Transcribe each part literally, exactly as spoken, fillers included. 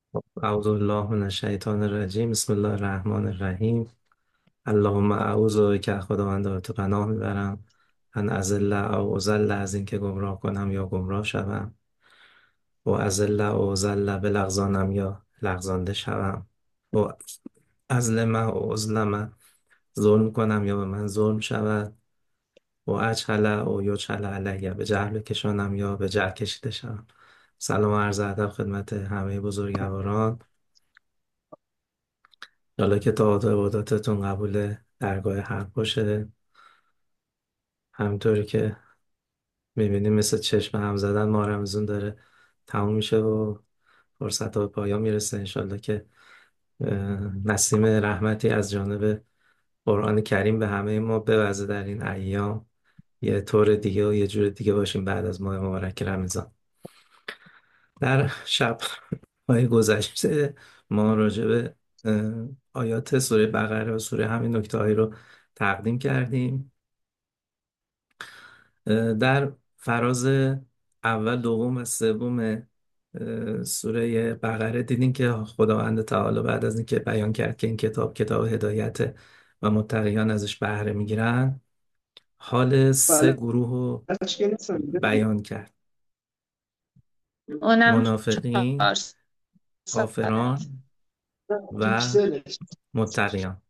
اعوذ بالله من الشیطان الرجیم. بسم الله الرحمن الرحیم. اللهم اعوذ بک، خداوند به تو پناه میبرم، ان اضل او اضل، از اینکه گمراه کنم یا گمراه شوم، و اضل او اضل، بلغزانم یا لغزانده شوم، و ازلم او اظلم، ظلم کنم یا به من ظلم شود، و اجهل او یجهل علیه، به جهل کشانم یا به جهل کشیده شوم. سلام و عرض ادب خدمت همه بزرگواران. حالا که تعالی عباداتتون قبول درگاه حق باشه، همینطوری که میبینیم مثل چشم هم زدن ماه رمزون داره تموم میشه و فرصت ها به پایان میرسه. انشالله که اه، نسیم رحمتی از جانب قرآن کریم به همه ما بوزه در این ایام، یه طور دیگه و یه جور دیگه باشیم بعد از ماه مبارک رمضان. در شب های گذشته ما راجع به اه، آیات سوره بقره و سوره همین نکته هایی رو تقدیم کردیم. اه، در فراز اول، دوم و سوم اه، سوره بقره دیدیم که خداوند تعالی بعد از اینکه بیان کرد که این کتاب کتاب هدایت و متقیان ازش بهره میگیرن، حال سه بله. گروه رو اشکال نداره. بیان کرد: اونم منافقین، چهار ساله. کافران و پیکسله. متقیان.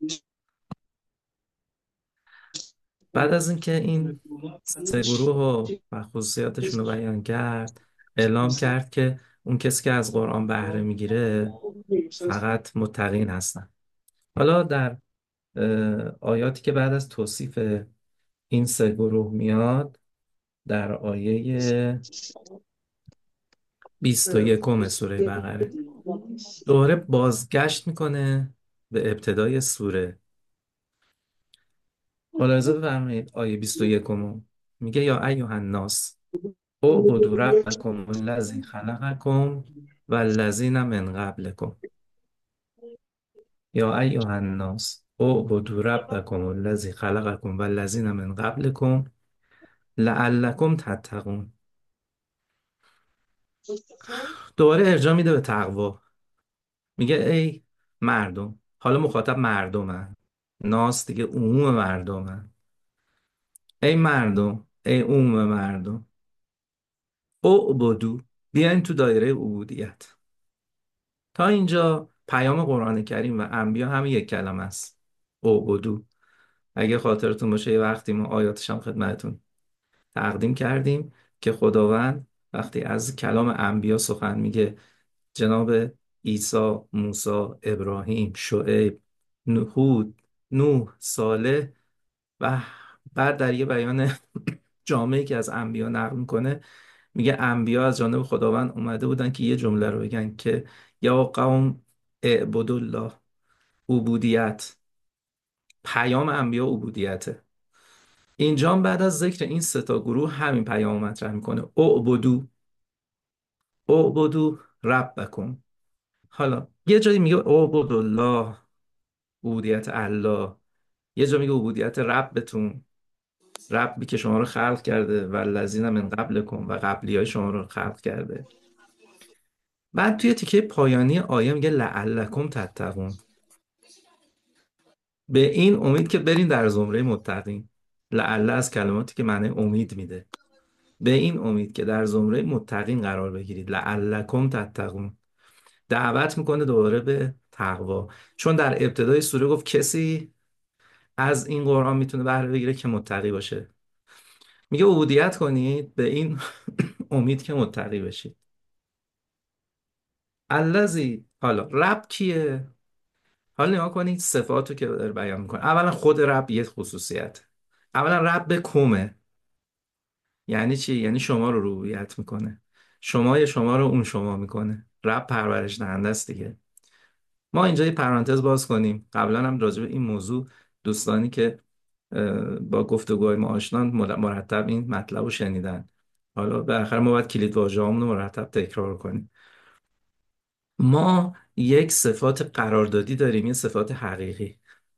بعد از اینکه این سه گروه رو و خصوصیاتشون رو بیان کرد، اعلام کرد که اون کسی که از قرآن بهره میگیره فقط متقین هستن. حالا در اه، آیاتی که بعد از توصیف این سه گروه میاد، در آیه بیست و یکم سوره بقره دوباره بازگشت میکنه به ابتدای سوره. ملاحظه بفرمایید آیه بیست و یکم میگه: یا ایها الناس اعبدوا ربکم الذی خلقکم والذین من قبلکم. یا ایها الناس اعبدوا ربکم الذی خلقکم والذین من قبلکم لعلکم تتقون. دوباره ارجاع میده به تقوا. میگه ای مردم، حالا مخاطب مردمن، ناس دیگه عموم مردمن. ای مردم، ای عموم مردم، اعبدو، بیاین تو دایره عبودیت. تا اینجا پیام قرآن کریم و انبیا هم یک کلمه است: اعبدو. اگه خاطرتون باشه یه وقتی ما آیاتش هم خدمتتون تقدیم کردیم که خداوند وقتی از کلام انبیا سخن میگه، جناب عیسی، موسی، ابراهیم، شعیب، هود، نوح، صالح، و بعد در یه بیان جامعی که از انبیا نقل میکنه میگه انبیا از جانب خداوند اومده بودن که یه جمله رو بگن که یا قوم اعبدوا الله. عبودیت، پیام انبیا عبودیته. اینجا هم بعد از ذکر این سه تا گروه همین پیام مطرح میکنه: اعبدو، اعبدو ربکم. حالا یه جایی میگه اعبدوا الله، عبودیت الله. یه جا میگه عبودیت ربتون، ربی که شما رو خلق کرده و الذین من قبلکم، و قبلی های شما رو خلق کرده. بعد توی تیکه پایانی آیه میگه لعلکم تتقون، به این امید که برین در زمره متقین. لعل از کلماتی که معنی امید میده، به این امید که در زمره متقین قرار بگیرید. لعلکم تتقون دعوت میکنه دوباره به تقوا، چون در ابتدای سوره گفت کسی از این قرآن میتونه بهره بگیره که متقی باشه. میگه عبودیت کنید به این امید که متقی بشید. الذی، حالا رب کیه؟ حالا نگاه کنید صفاتو که داره بیان میکنه. اولا خود رب یه خصوصیت. اولا رب کمه. یعنی چی؟ یعنی شما رو ربوبیت میکنه. شما یا شما رو اون شما میکنه. رب پرورش دهنده است دیگه. ما اینجا یه پرانتز باز کنیم. قبلا هم راجع به این موضوع دوستانی که اه، با گفتگوهای ما آشنان مل- مرتب این مطلب رو شنیدن. حالا بالاخره ما باید کلید واژه‌هامون رو مرتب تکرار کنیم. ما یک صفات قراردادی داریم، یه صفات حقیقی.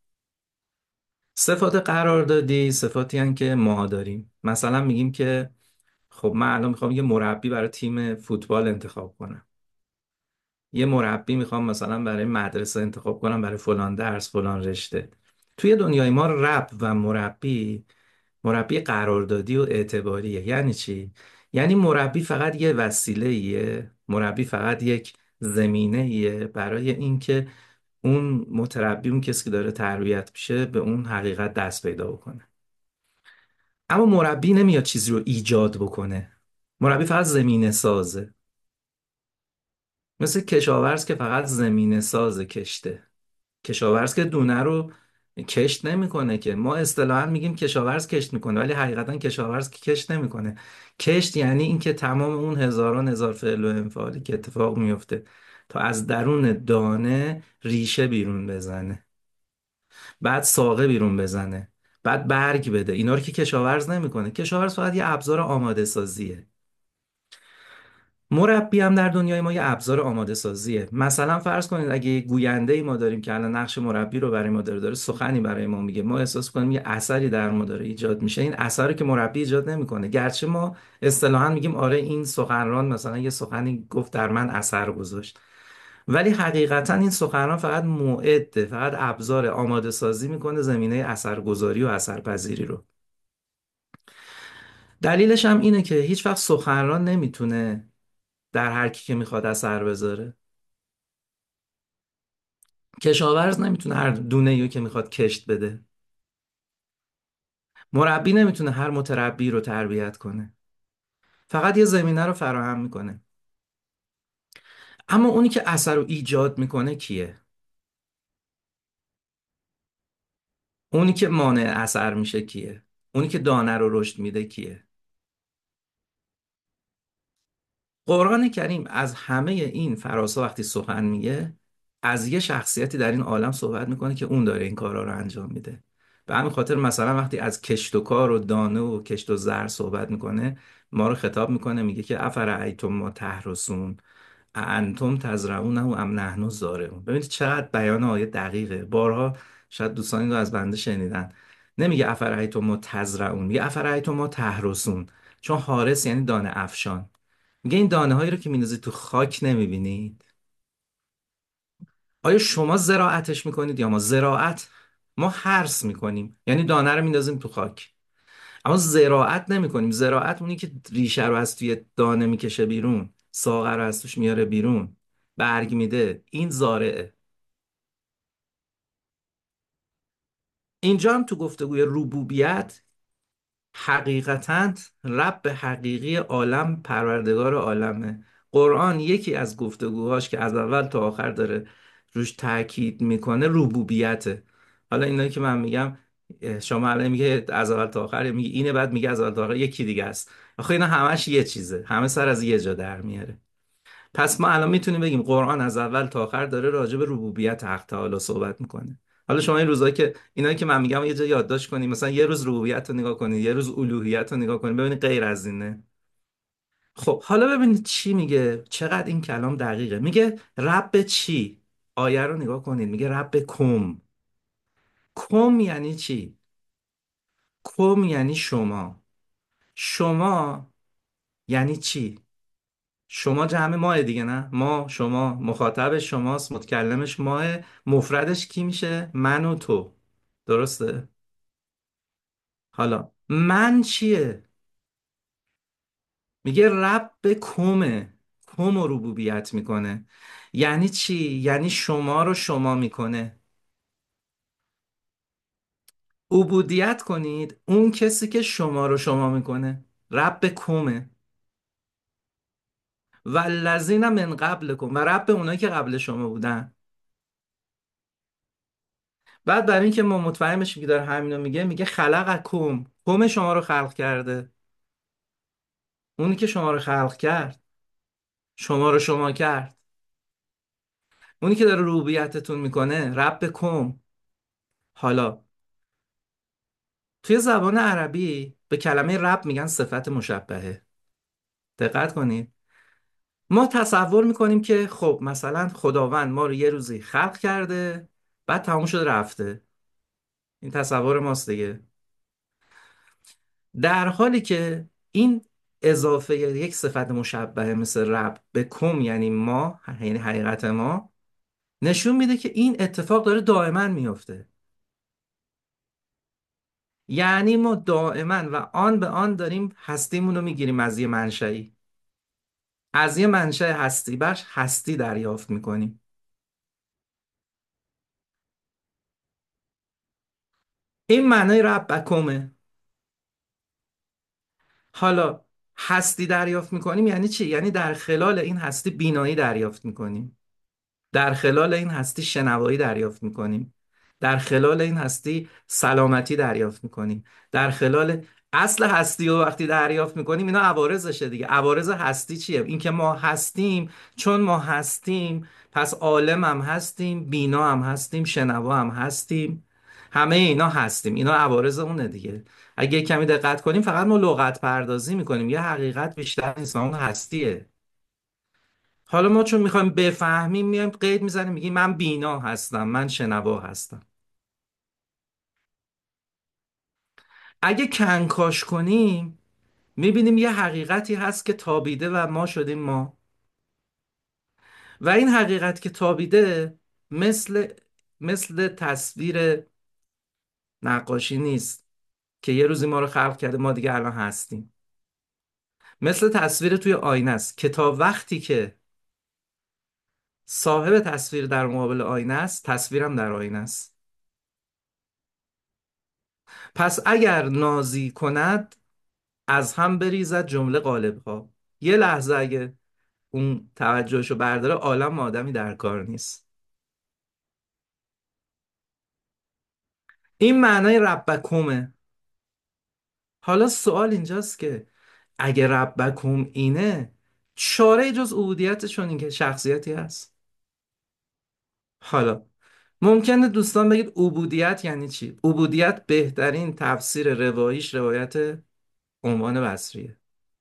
صفات قراردادی صفاتی هن که ما داریم. مثلا میگیم که خب من الان میخوام یه مربی برای تیم فوتبال انتخاب کنم. یه مربی میخوام مثلا برای مدرسه انتخاب کنم، برای فلان درس فلان رشته. توی دنیای ما رب و مربی، مربی قراردادی و اعتباریه. یعنی چی؟ یعنی مربی فقط یه وسیله، مربی فقط یک زمینه برای اینکه اون متربی، اون کسی که داره تربیت میشه، به اون حقیقت دست پیدا بکنه. اما مربی نمیاد چیزی رو ایجاد بکنه. مربی فقط زمینه سازه. مثل کشاورز که فقط زمینه ساز کشته. کشاورز که دونه رو کشت نمیکنه که. ما اصطلاحا میگیم کشاورز کشت میکنه، ولی حقیقتا کشاورز که کشت نمیکنه. کشت یعنی اینکه تمام اون هزاران هزار فعل و انفعالی که اتفاق میفته تا از درون دانه ریشه بیرون بزنه، بعد ساقه بیرون بزنه، بعد برگ بده، اینا رو که کشاورز نمیکنه. کشاورز فقط یه ابزار آماده سازیه. مربی هم در دنیای ما یه ابزار آماده سازیه. مثلا فرض کنید اگه یه گوینده ای ما داریم که الان نقش مربی رو برای ما داره داره سخنی برای ما میگه، ما احساس کنیم یه اثری در ما داره ایجاد میشه. این اثری که مربی ایجاد نمیکنه، گرچه ما اصطلاحا میگیم آره این سخنران مثلا یه سخنی گفت در من اثر گذاشت، ولی حقیقتا این سخنران فقط موعده، فقط ابزار آماده سازی میکنه زمینه اثرگذاری و اثرپذیری رو. دلیلش هم اینه که هیچ وقت سخنران نمیتونه در هر کی که میخواد اثر بذاره. کشاورز نمیتونه هر دونه ای که میخواد کشت بده. مربی نمیتونه هر متربی رو تربیت کنه. فقط یه زمینه رو فراهم میکنه. اما اونی که اثر رو ایجاد میکنه کیه؟ اونی که مانع اثر میشه کیه؟ اونی که دانه رو رشد میده کیه؟ قرآن کریم از همه این فراسا وقتی سخن میگه، از یه شخصیتی در این عالم صحبت میکنه که اون داره این کارا رو انجام میده. به همین خاطر مثلا وقتی از کشت و کار و دانه و کشت و زر صحبت میکنه، ما رو خطاب میکنه، میگه که افرأیتم ما تحرثون اانتم تزرعونه ام نحن الزارعون. ببینید چقدر بیان آیه دقیقه. بارها شاید دوستانی رو از بنده شنیدن. نمیگه افرأیتم ما تزرعون، میگه افرأیتم ما تحرثون. چون حارس یعنی دانه افشان. میگه این دانه هایی رو که میندازید تو خاک نمیبینید؟ آیا شما زراعتش میکنید یا ما؟ زراعت، ما حرث میکنیم یعنی دانه رو میندازیم تو خاک، اما زراعت نمیکنیم. زراعت اونی که ریشه رو از توی دانه میکشه بیرون، ساقه رو از توش میاره بیرون، برگ میده، این زارعه. اینجا هم تو گفتگوی ربوبیت، حقیقتا رب حقیقی عالم پروردگار عالمه. قرآن یکی از گفتگوهاش که از اول تا آخر داره روش تاکید میکنه ربوبیته. حالا اینایی که من میگم، اه، شما الان میگه از اول تا آخر، میگه اینه، بعد میگه از اول تا آخر یکی دیگه است. آخه اینا همش یه چیزه، همه سر از یه جا در میاره. پس ما الان میتونیم بگیم قرآن از اول تا آخر داره راجع به ربوبیت حق تعالی صحبت میکنه. حالا شما این روزایی که اینایی که من میگم یه جا یادداشت کنید، مثلا یه روز ربوبیت رو نگاه کنید، یه روز الوهیت رو نگاه کنید، ببینید غیر از اینه. خب حالا ببینید چی میگه، چقدر این کلام دقیقه. میگه رب چی؟ آیه رو نگاه کنید، میگه رب کم. کم یعنی چی؟ کم یعنی شما. شما یعنی چی؟ شما جمع ماه دیگه، نه؟ ما، شما، مخاطب شماست، متکلمش ماه، مفردش کی میشه؟ من و تو. درسته؟ حالا من چیه؟ میگه رب کمه. کم رو ربوبیت میکنه. یعنی چی؟ یعنی شما رو شما میکنه. عبودیت کنید اون کسی که شما رو شما میکنه. رب کمه. و الذین من قبلکم، و رب اونایی که قبل شما بودن. بعد برای اینکه ما مطمئن بشیم که داره همینو میگه، میگه خلقکم، کم شما رو خلق کرده. اونی که شما رو خلق کرد، شما رو شما کرد، اونی که داره ربوبیتتون میکنه، رب کم. حالا توی زبان عربی به کلمه رب میگن صفت مشبهه. دقت کنید. ما تصور میکنیم که خب مثلا خداوند ما رو یه روزی خلق کرده، بعد تموم شده رفته. این تصور ماست دیگه. در حالی که این اضافه یک صفت مشبهه مثل رب به کم یعنی ما، یعنی حقیقت ما، نشون میده که این اتفاق داره دائما میفته. یعنی ما دائما و آن به آن داریم هستیمون رو میگیریم از یه منشئی، از یه منشأ هستی بخش هستی دریافت میکنیم. این معنای ربکمه. حالا هستی دریافت میکنیم یعنی چی؟ یعنی در خلال این هستی بینایی دریافت میکنیم، در خلال این هستی شنوایی دریافت میکنیم، در خلال این هستی سلامتی دریافت میکنیم، در خلال اصل هستی رو وقتی دریافت میکنیم، اینا عوارضشه دیگه. عوارض هستی چیه؟ این که ما هستیم، چون ما هستیم پس عالم هم هستیم، بینا هم هستیم، شنوا هم هستیم، همه اینا هستیم. اینا عوارض اونه دیگه. اگه کمی دقت کنیم فقط ما لغت پردازی میکنیم، یه حقیقت بیشتر نیست و اون هستیه. حالا ما چون میخوایم بفهمیم میایم قید میزنیم، میگیم من بینا هستم، من شنوا هستم. اگه کنکاش کنیم میبینیم یه حقیقتی هست که تابیده و ما شدیم ما. و این حقیقت که تابیده مثل مثل تصویر نقاشی نیست که یه روزی ما رو خلق کرده ما دیگه الان هستیم. مثل تصویر توی آینه است که تا وقتی که صاحب تصویر در مقابل آینه است، تصویرم در آینه است. پس اگر نازی کند از هم بریزد جمله قالب ها. یه لحظه اگه اون توجهشو برداره، عالم آدمی در کار نیست. این معنای ربکومه. حالا سوال اینجاست که اگه ربکوم اینه، چاره جز عبودیتشون این که شخصیتی هست. حالا ممکنه دوستان بگید عبودیت یعنی چی؟ عبودیت بهترین تفسیر رواییش روایت عنوان بصریه.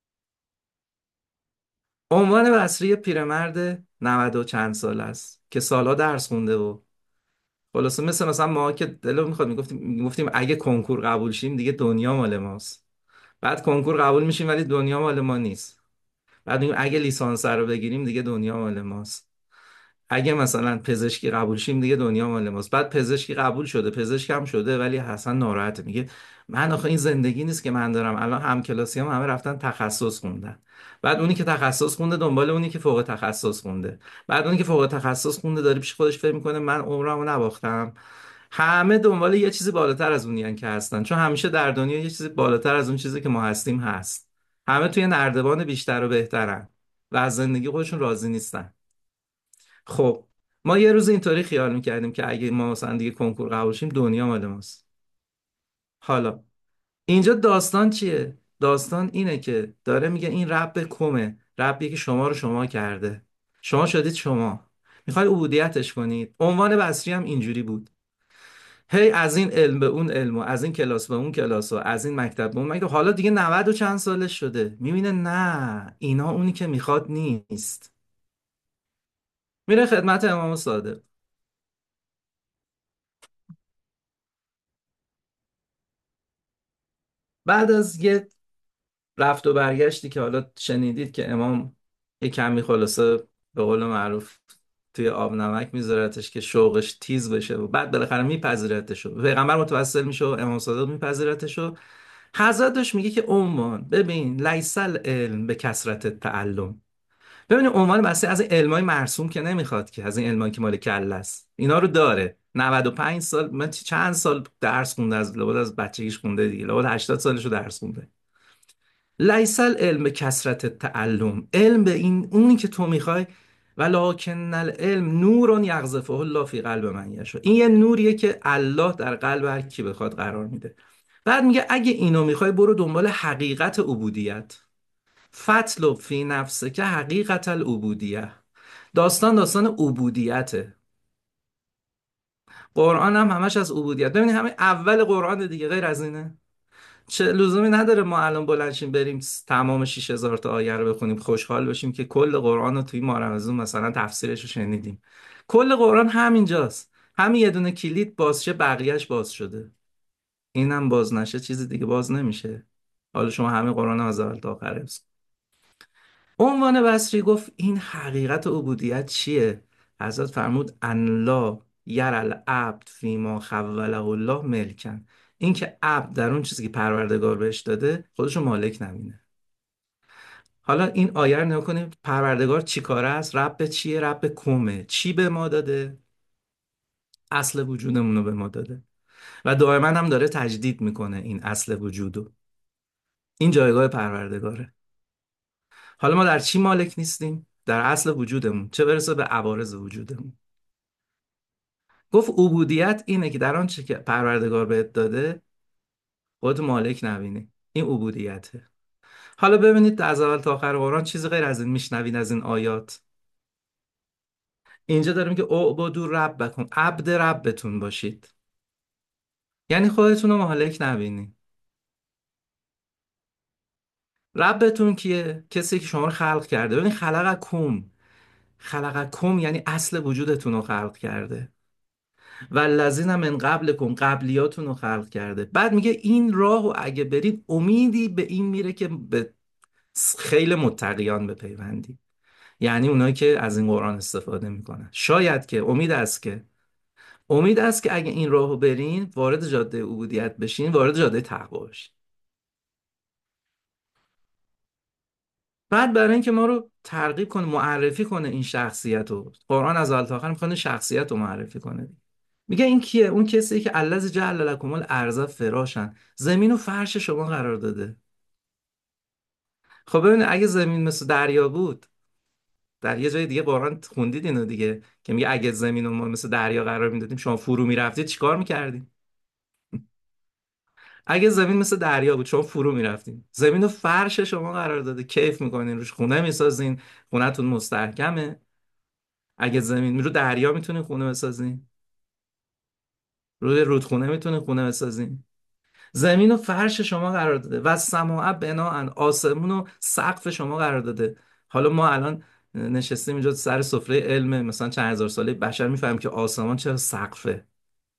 عنوان بصری پیرمرد نود و چند سال است که سالها درس خونده و خلاصه مثل مثلا ما که دلو میخواد میگفتیم میگفتیم اگه کنکور قبول شیم دیگه دنیا مال ماست. بعد کنکور قبول میشیم ولی دنیا مال ما نیست. بعد میگیم اگه لیسانس رو بگیریم دیگه دنیا مال ماست. اگه مثلا پزشکی قبول شیم دیگه دنیا مال ماست. بعد پزشکی قبول شده، پزشک هم شده، ولی حسن ناراحته، میگه من آخه این زندگی نیست که من دارم. الان همکلاسی هم همه رفتن تخصص خوندن. بعد اونی که تخصص خونده دنبال اونی که فوق تخصص خونده. بعد اونی که فوق تخصص خونده داره پیش خودش فکر میکنه من عمرمو نباختم. همه دنبال یه چیزی بالاتر از اونی که هستن، چون همیشه در دنیا یه چیزی بالاتر از اون چیزی که ما هستیم هست. همه توی نردبان بیشتر و بهترن و از زندگی خودشون راضی نیستن. خب ما یه روز اینطوری خیال میکردیم که اگه ما مثلا دیگه کنکور قبول شیم دنیا مال ماست. حالا اینجا داستان چیه؟ داستان اینه که داره میگه این رب کمه، ربیه که شما رو شما کرده، شما شدید شما، میخوای عبودیتش کنید. عنوان بصری هم اینجوری بود، هی از این علم به اون علم و از این کلاس به اون کلاس و از این مکتب به اون مکتب. حالا دیگه نود و چند سالش شده، میبینه نه اینا اونی که میخواد نیست. میره خدمت امام صادق. بعد از یه رفت و برگشتی که حالا شنیدید که امام یه کمی خلاصه به قول معروف توی آب نمک میذارتش که شوقش تیز بشه و بعد بالاخره میپذیرتش و پیغمبر متوسل میشه و امام صادق میپذیرتش و حضرتش میگه که عمان ببین لیس العلم به کثرت تعلم. ببین عنوان بحثی از این علمای مرسوم که نمیخواد، که از این علمایی که مال کله است اینا رو داره. نود و پنج سال من چند سال درس خونده، از لابد از بچگیش خونده دیگه، لابد هشتاد سالش رو درس خونده. لیس العلم به کثرت تعلم، علم به این اونی که تو میخوای، ولکن العلم نور یقذفه الله فی قلب من یشاء. این یه نوریه که الله در قلب هر کی بخواد قرار میده. بعد میگه اگه اینو میخوای برو دنبال حقیقت عبودیت، فطلب فی نفسه که حقیقت العبودیه. داستان داستان عبودیته. قرآن هم همش از عبودیت. ببینید همه اول قرآن دیگه، غیر از اینه. چه لزومی نداره ما الان بلنشیم بریم تمام شش هزار تا آیه رو بخونیم خوشحال بشیم که کل قرآن رو توی ماه رمضان مثلا تفسیرش رو شنیدیم. کل قرآن همینجاست. همین یه دونه کلید باز شه بقیهش باز شده. اینم باز نشه چیزی دیگه باز نمیشه. حالا شما همه قرآن رو از اول تا آخر حفظ کن. عنوان بصری گفت این حقیقت عبودیت چیه؟ حضرت فرمود ان لا یر العبد فیما خوله الله ملکن. این که عبد در اون چیزی که پروردگار بهش داده خودشو مالک نبینه. حالا این آیه رو نگاه کنیم، پروردگار چی کاره است؟ رب چیه؟ رب کمه. چی به ما داده؟ اصل وجودمون رو به ما داده و دائما هم داره تجدید میکنه این اصل وجودو. این جایگاه پروردگاره. حالا ما در چی مالک نیستیم؟ در اصل وجودمون، چه برسه به عوارض وجودمون. گفت عبودیت اینه که در آنچه که پروردگار بهت داده خودت مالک نبینی. این عبودیته. حالا ببینید از اول تا آخر قرآن چیزی غیر از این میشنوین از این آیات. اینجا داریم که اعبدوا ربکم، عبد ربتون باشید. یعنی خودتون رو مالک نبینی. ربتون کیه؟ کسی که شما رو خلق کرده. ببین خلقکم، خلقکم یعنی اصل وجودتون رو خلق کرده. و الذین من قبلکم، قبلیاتون رو خلق کرده. بعد میگه این راه و اگه برید امیدی به این میره که به خیل متقیان بپیوندی. یعنی اونایی که از این قرآن استفاده میکنن. شاید که امید است که امید است که اگه این راهو برین وارد جاده عبودیت بشین، وارد جاده تقوا بشین. بعد برای اینکه ما رو ترغیب کنه، معرفی کنه این شخصیت رو، قرآن از اول تا آخر میخواد شخصیت رو معرفی کنه. میگه این کیه؟ اون کسی که الذی جعل لکم الارض فراشن، زمین و فرش شما قرار داده. خب ببینید اگه زمین مثل دریا بود، در یه جای دیگه قرآن خوندید اینو دیگه که میگه اگه زمین رو ما مثل دریا قرار میدادیم شما فرو میرفتید چیکار میکردیم؟ اگه زمین مثل دریا بود شما فرو میرفتین. زمین و فرش شما قرار داده، کیف میکنین روش، خونه میسازین، خونهتون مستحکمه. اگه زمین رو دریا میتونین خونه بسازین، روی رودخونه میتونین خونه بسازین. زمین و فرش شما قرار داده و سماع بناء، آسمون و سقف شما قرار داده. حالا ما الان نشستیم اینجا سر سفره علم مثلا چند هزار ساله بشر میفهمیم که آسمان چرا سقفه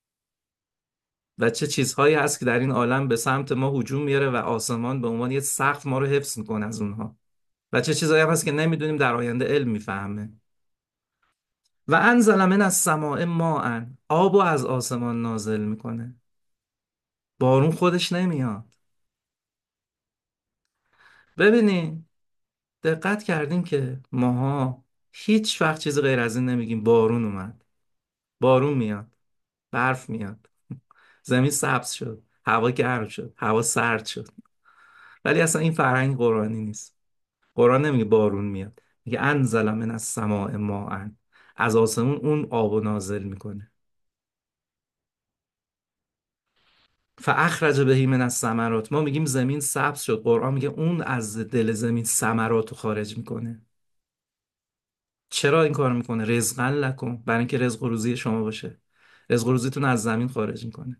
و چه چیزهایی هست که در این عالم به سمت ما هجوم میاره و آسمان به عنوان یه سقف ما رو حفظ میکنه از اونها. و چه چیزهایی هم هست که نمیدونیم، در آینده علم میفهمه. و انزل من السماء ماء، آب و از آسمان نازل میکنه. بارون خودش نمیاد. ببینین دقت کردین که ماها هیچ وقت چیز غیر از این نمیگیم بارون اومد. بارون میاد، برف میاد، زمین سبز شد، هوا گرم شد، هوا سرد شد. ولی اصلا این فرهنگ قرآنی نیست. قرآن نمیگه بارون میاد، میگه انزل من السماء ماء، از آسمون اون آب نازل میکنه. فاخرج به من الثمرات، ما میگیم زمین سبز شد، قرآن میگه اون از دل زمین ثمرات رو خارج میکنه. چرا این کار میکنه؟ رزقا لکم، برای اینکه رزق و روزی شما باشه. رزق و روزیتون از زمین خارج میکنه.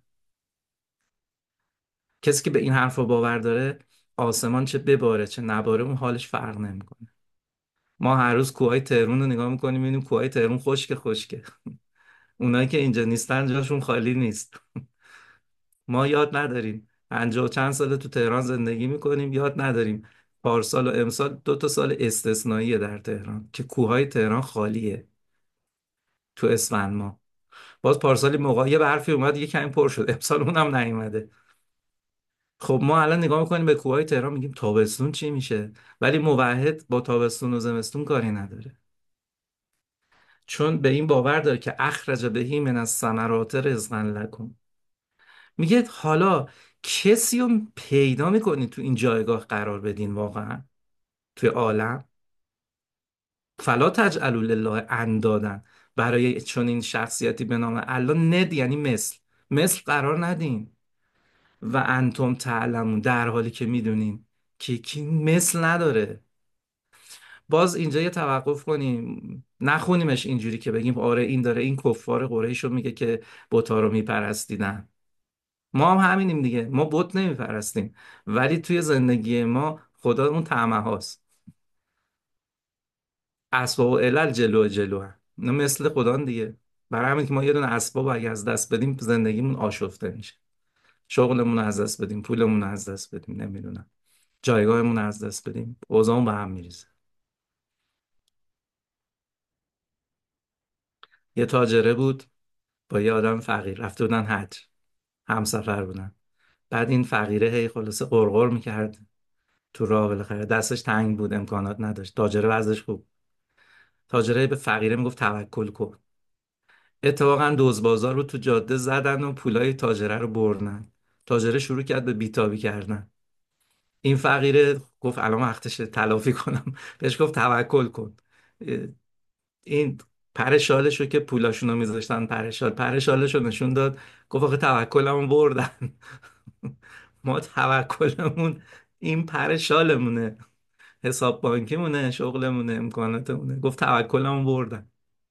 کسی که به این حرفا باور داره، آسمان چه بباره چه نباره اون حالش فرق نمیکنه. ما هر روز کوههای تهران رو نگاه میکنیم میبینیم کوههای تهران خشک خشکه. اونایی که اینجا نیستن جاشون خالی نیست. ما یاد نداریم، پنجاه و چند ساله تو تهران زندگی میکنیم، یاد نداریم پارسال و امسال دو تا سال استثنائیه در تهران که کوههای تهران خالیه. تو اسفند ما باز پارسالی موقع یه برفی اومد یه کمی پر شد، امسال اونم نیومده. خب ما الان نگاه میکنیم به کوههای تهران میگیم تابستون چی میشه، ولی موحد با تابستون و زمستون کاری نداره. چون به این باور داره که اخرج بهی من الثمرات رزقا لکم. میگه حالا کسی رو پیدا میکنید تو این جایگاه قرار بدین واقعا توی عالم؟ فلا تجعلوا لله اندادن، برای چون این شخصیتی به نام الله ند یعنی مثل، مثل قرار ندین. و انتم تعلمون، در حالی که میدونین که کی مثل نداره. باز اینجا یه توقف کنیم، نخونیمش اینجوری که بگیم آره این داره این کفار قریش رو میگه که بتا رو میپرستیدن. ما هم همینیم دیگه، ما بت نمیپرستیم ولی توی زندگی ما خدا اون طمع هاست. اسباب و علل جلو جلو هم اینا مثل خدا دیگه. برای همین که ما یه دونه اسباب اگه از دست بدیم زندگیمون آشفته میشه. شغلمون رو از دست بدیم، پولمون رو از دست بدیم، نمیدونم جایگاهمون رو از دست بدیم، اوضاعمون به هم میریزه. یه تاجره بود با یه آدم فقیر، رفته بودن حج، همسفر بودن. بعد این فقیره هی خلاصه قرقر میکرد تو راه، بالاخره دستش تنگ بود، امکانات نداشت، تاجره وضعش خوب. تاجره به فقیره میگفت توکل کن. اتفاقا دزدبازا رو تو جاده زدن و پولای تاجره رو بردن. تاجره شروع کرد به بیتابی کردن. این فقیره گفت الان وقتشه تلافی کنم. بهش گفت توکل کن. این پر شالش رو که پولاشون رو میذاشتن پر شال، پر شالش رو نشون داد. گفت آخه توکلمون بردن. ما توکلمون این پر شالمونه، حساب بانکیمونه، شغلمونه، امکاناتمونه. گفت توکلمون بردن.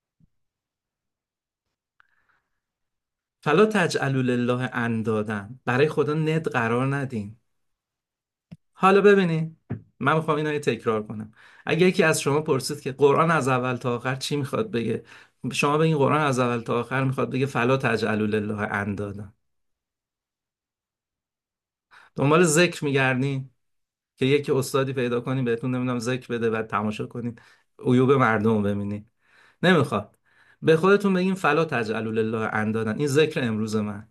فلا تجعلوا لله اندادا، برای خدا ند قرار ندین. حالا ببینید، من میخوام اینو یه تکرار کنم. اگه یکی از شما پرسید که قرآن از اول تا آخر چی میخواد بگه، شما بگین قرآن از اول تا آخر میخواد بگه فلا تجعلوا لله اندادا. دنبال ذکر میگردین که یکی استادی پیدا کنین بهتون نمیدونم ذکر بده، بعد تماشا کنین عیوب مردم رو ببینین. نمیخواد. به خودتون بگین فلا تجعلوا لله اندادا. این ذکر امروز من.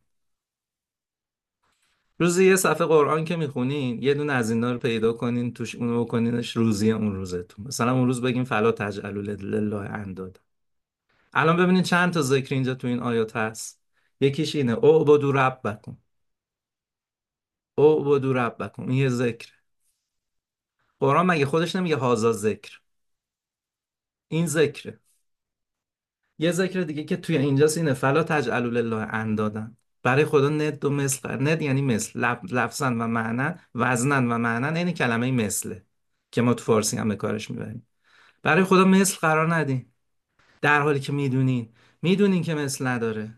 روزی یه صفحه قرآن که میخونین یه دونه از اینا رو پیدا کنین توش، اونو بکنینش روزی اون روزتون. مثلا اون روز بگین فلا تجعلوا لله اندادا. الان ببینین چند تا ذکر اینجا تو این آیات هست. یکیش اینه اعبدوا ربکم. اعبدوا ربکم، این یه ذکر. قرآن مگه خودش نمیگه هازا ذکر؟ این ذکره. یه ذکر دیگه که توی اینجاست اینه فلا تجعلوا لله اندادا. برای خدا ند و مثل قرار- ند یعنی مثل، لف- لفظا و معنا، وزنا و معنا این کلمه مثله که ما تو فارسی هم به کارش میبریم. برای خدا مثل قرار ندین، در حالی که میدونین میدونین که مثل نداره.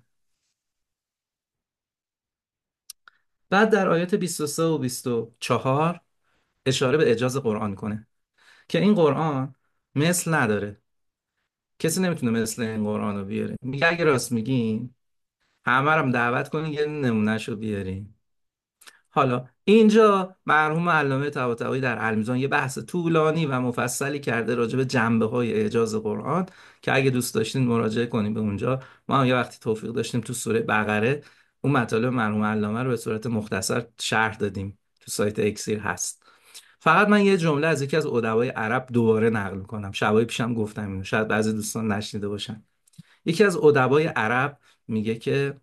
بعد در آیات بیست و سه و بیست و چهار اشاره به اعجاز قرآن کنه که این قرآن مثل نداره. کسی نمیتونه مثل این قرآن رو بیاره. میگه اگه راست میگین همه رو هم دعوت کنین یه نمونهشو بیارین. حالا اینجا مرحوم علامه طباطبایی در المیزان یه بحث طولانی و مفصلی کرده راجع به جنبه های اعجاز قرآن که اگه دوست داشتین مراجعه کنیم به اونجا. ما هم یه وقتی توفیق داشتیم تو سوره بقره اون مطالب مرحوم علامه رو به صورت مختصر شرح دادیم، تو سایت اکسیر هست. فقط من یه جمله از یکی از ادبای عرب دوباره نقل میکنم. شبای پیشم گفتم اینو، شاید بعضی دوستان نشنیده باشن. یکی از ادبای عرب میگه که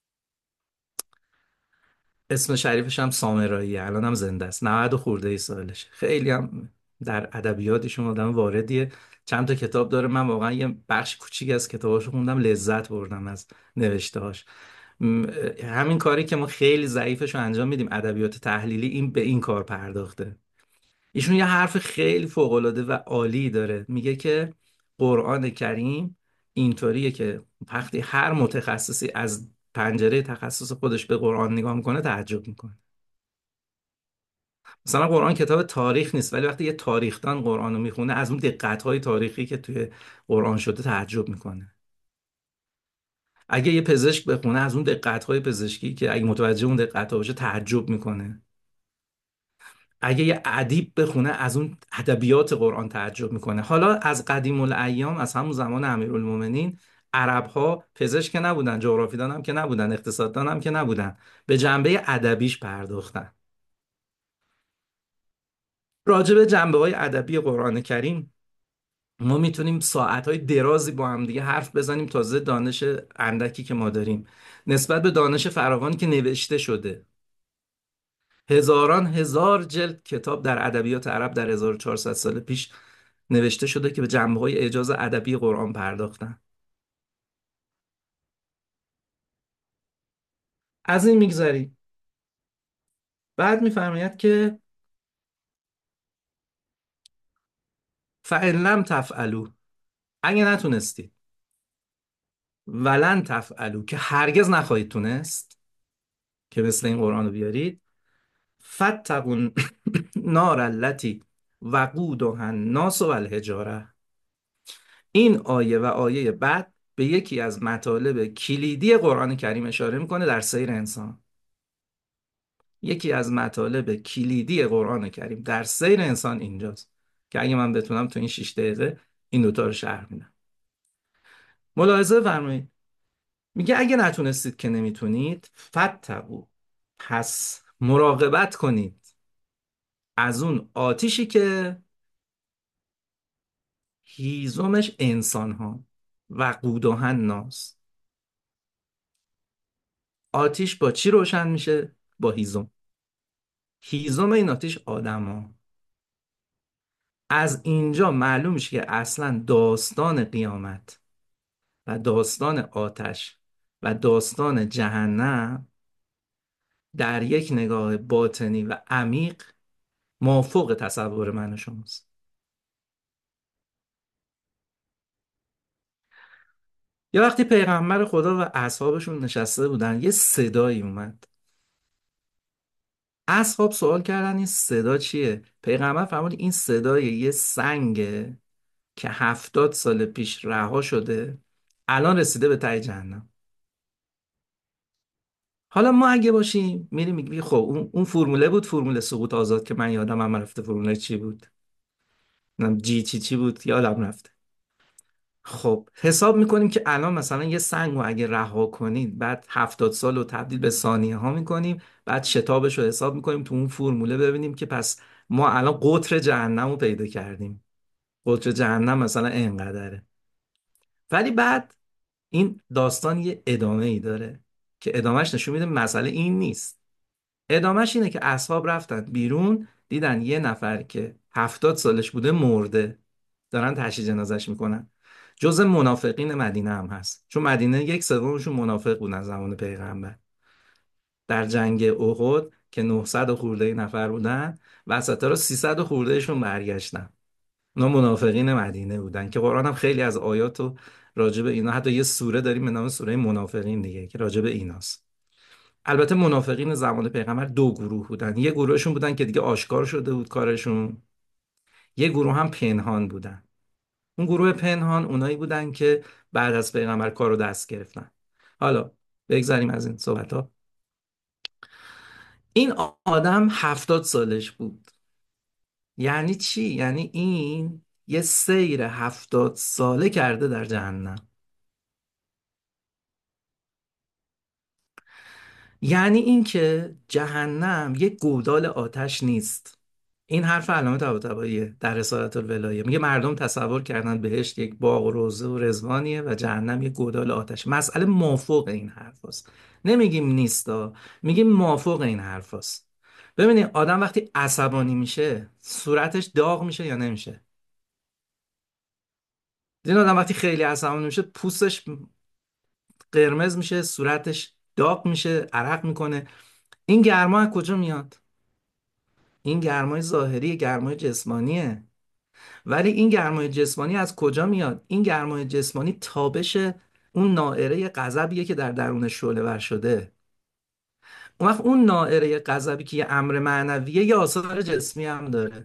اسم شریفش هم سامراییه، الان هم زنده است، نود و خورده ای سالشه. خیلی هم در ادبیاتشون آدم واردیه. چند تا کتاب داره، من واقعا یه بخش کوچیک از کتاباشو خوندم، لذت بردم از نوشتهاش. م، همین کاری که ما خیلی ضعیفش رو انجام میدیم، ادبیات تحلیلی، این به این کار پرداخته. ایشون یه حرف خیلی فوق‌العاده و عالی داره، میگه که قرآن کریم اینطوریه که وقتی هر متخصصی از پنجره تخصص خودش به قرآن نگاه میکنه تعجب میکنه. مثلا قرآن کتاب تاریخ نیست، ولی وقتی یه تاریخدان قرآن رو میخونه از اون دقت‌های تاریخی که توی قرآن شده تعجب میکنه. اگه یه پزشک بخونه از اون دقت‌های پزشکی که اگه متوجه اون دقت‌ها باشه تعجب میکنه. اگه یه ادیب بخونه از اون ادبیات قرآن تعجب میکنه. حالا از قدیم الایام، از همون زمان امیرالمومنین، عرب ها پزشک که نبودن، جغرافیدان هم که نبودن، اقتصاددان هم که نبودن، به جنبه ادبیش پرداختن. راجع به جنبه های ادبی قرآن کریم ما میتونیم ساعتهای درازی با هم دیگه حرف بزنیم، تازه دانش اندکی که ما داریم نسبت به دانش فراوانی که نوشته شده. هزاران هزار جلد کتاب در ادبیات عرب در هزار و چهارصد سال پیش نوشته شده که به جنبه‌های اعجاز ادبی قرآن پرداختن. از این میگذری. بعد میفرماید که فَإِن لَمْ تفعلوا، اگه نتونستید، ولن تفعلوا، که هرگز نخواهید تونست که مثل این قرآن رو بیارید، فاتقوا النار التي وقودها الناس والحجاره. این آیه و آیه بعد به یکی از مطالب کلیدی قرآن کریم اشاره میکنه در سیر انسان. یکی از مطالب کلیدی قرآن کریم در سیر انسان اینجاست که اگه من بتونم تو این شش دقیقه این دوتا رو شرح میدم. ملاحظه فرمایید. میگه اگه نتونستید که نمیتونید، فتقو، پس مراقبت کنید از اون آتیشی که هیزمش انسان ها وقود و حناس. آتیش با چی روشن میشه؟ با هیزم. هیزم این آتیش آدم ها. از اینجا معلوم میشه که اصلا داستان قیامت و داستان آتش و داستان جهنم در یک نگاه باطنی و عمیق مافوق تصور من و شماست. یه وقتی پیغمبر خدا و اصحابشون نشسته بودن، یه صدایی اومد. اصحاب سوال کردن این صدا چیه؟ پیغمبر فرمود این صدای یه سنگه که هفتاد سال پیش رها شده، الان رسیده به ته جهنم. حالا ما اگه باشیم میریم میگیم خب اون اون فرموله بود، فرموله سقوط آزاد که من یادم هم رفته فرموله چی بود، نم جی چی چی بود یادم رفته. خب حساب میکنیم که الان مثلا یه سنگ رو اگه رها کنید بعد هفتاد سال رو تبدیل به ثانیه ها میکنیم، بعد شتابش رو حساب میکنیم تو اون فرموله ببینیم که پس ما الان قطر جهنم رو پیدا کردیم. قطر جهنم مثلا اینقدره. ولی بعد این داستان یه ادامه ای داره که ادامهش نشون میده مسئله این نیست. ادامهش اینه که اصحاب رفتن بیرون، دیدن یه نفر که هفتاد سالش بوده مرده، دارن تشییع جنازش میکنن. جز منافقین مدینه هم هست، چون مدینه یک سومشون منافق بودن زمان پیغمبر. در جنگ احد که نهصد و خورده نفر بودن، وسطا رو سیصد و خوردهشون برگشتن. اونا منافقین مدینه بودن که قرآن هم خیلی از آیات رو راجع به اینا، حتی یه سوره داریم به نام سوره منافقین دیگه که راجع به ایناست. البته منافقین زمان پیغمبر دو گروه بودن. یه گروهشون بودن که دیگه آشکار شده بود کارشون، یه گروه هم پنهان بودن. اون گروه پنهان اونایی بودن که بعد از پیغمبر کارو دست گرفتن. حالا بگذریم از این صحبت ها. این آدم هفتاد سالش بود. یعنی چی؟ یعنی این یه سیر هفتاد ساله کرده در جهنم. یعنی این که جهنم یک گودال آتش نیست. این حرف علامه طباطباییه در رسالت الولایه. میگه مردم تصور کردن بهشت یک باغ و روضه و رضوانیه و جهنم یک گودال آتش. مسئله مافوق این حرفاست. نمیگیم نیستا، میگیم مافوق این حرفاست. ببینید آدم وقتی عصبانی میشه صورتش داغ میشه یا نمیشه؟ این آدم وقتی خیلی عصبانی میشه پوستش قرمز میشه، صورتش داغ میشه، عرق میکنه. این گرما از کجا میاد؟ این گرمای ظاهری گرمای جسمانیه. ولی این گرمای جسمانی از کجا میاد؟ این گرمای جسمانی تابش اون نائره غضبیه که در درون شعله ور شده. اون وقت اون نائره غضبی که یه امر معنویه یه آثار جسمی هم داره.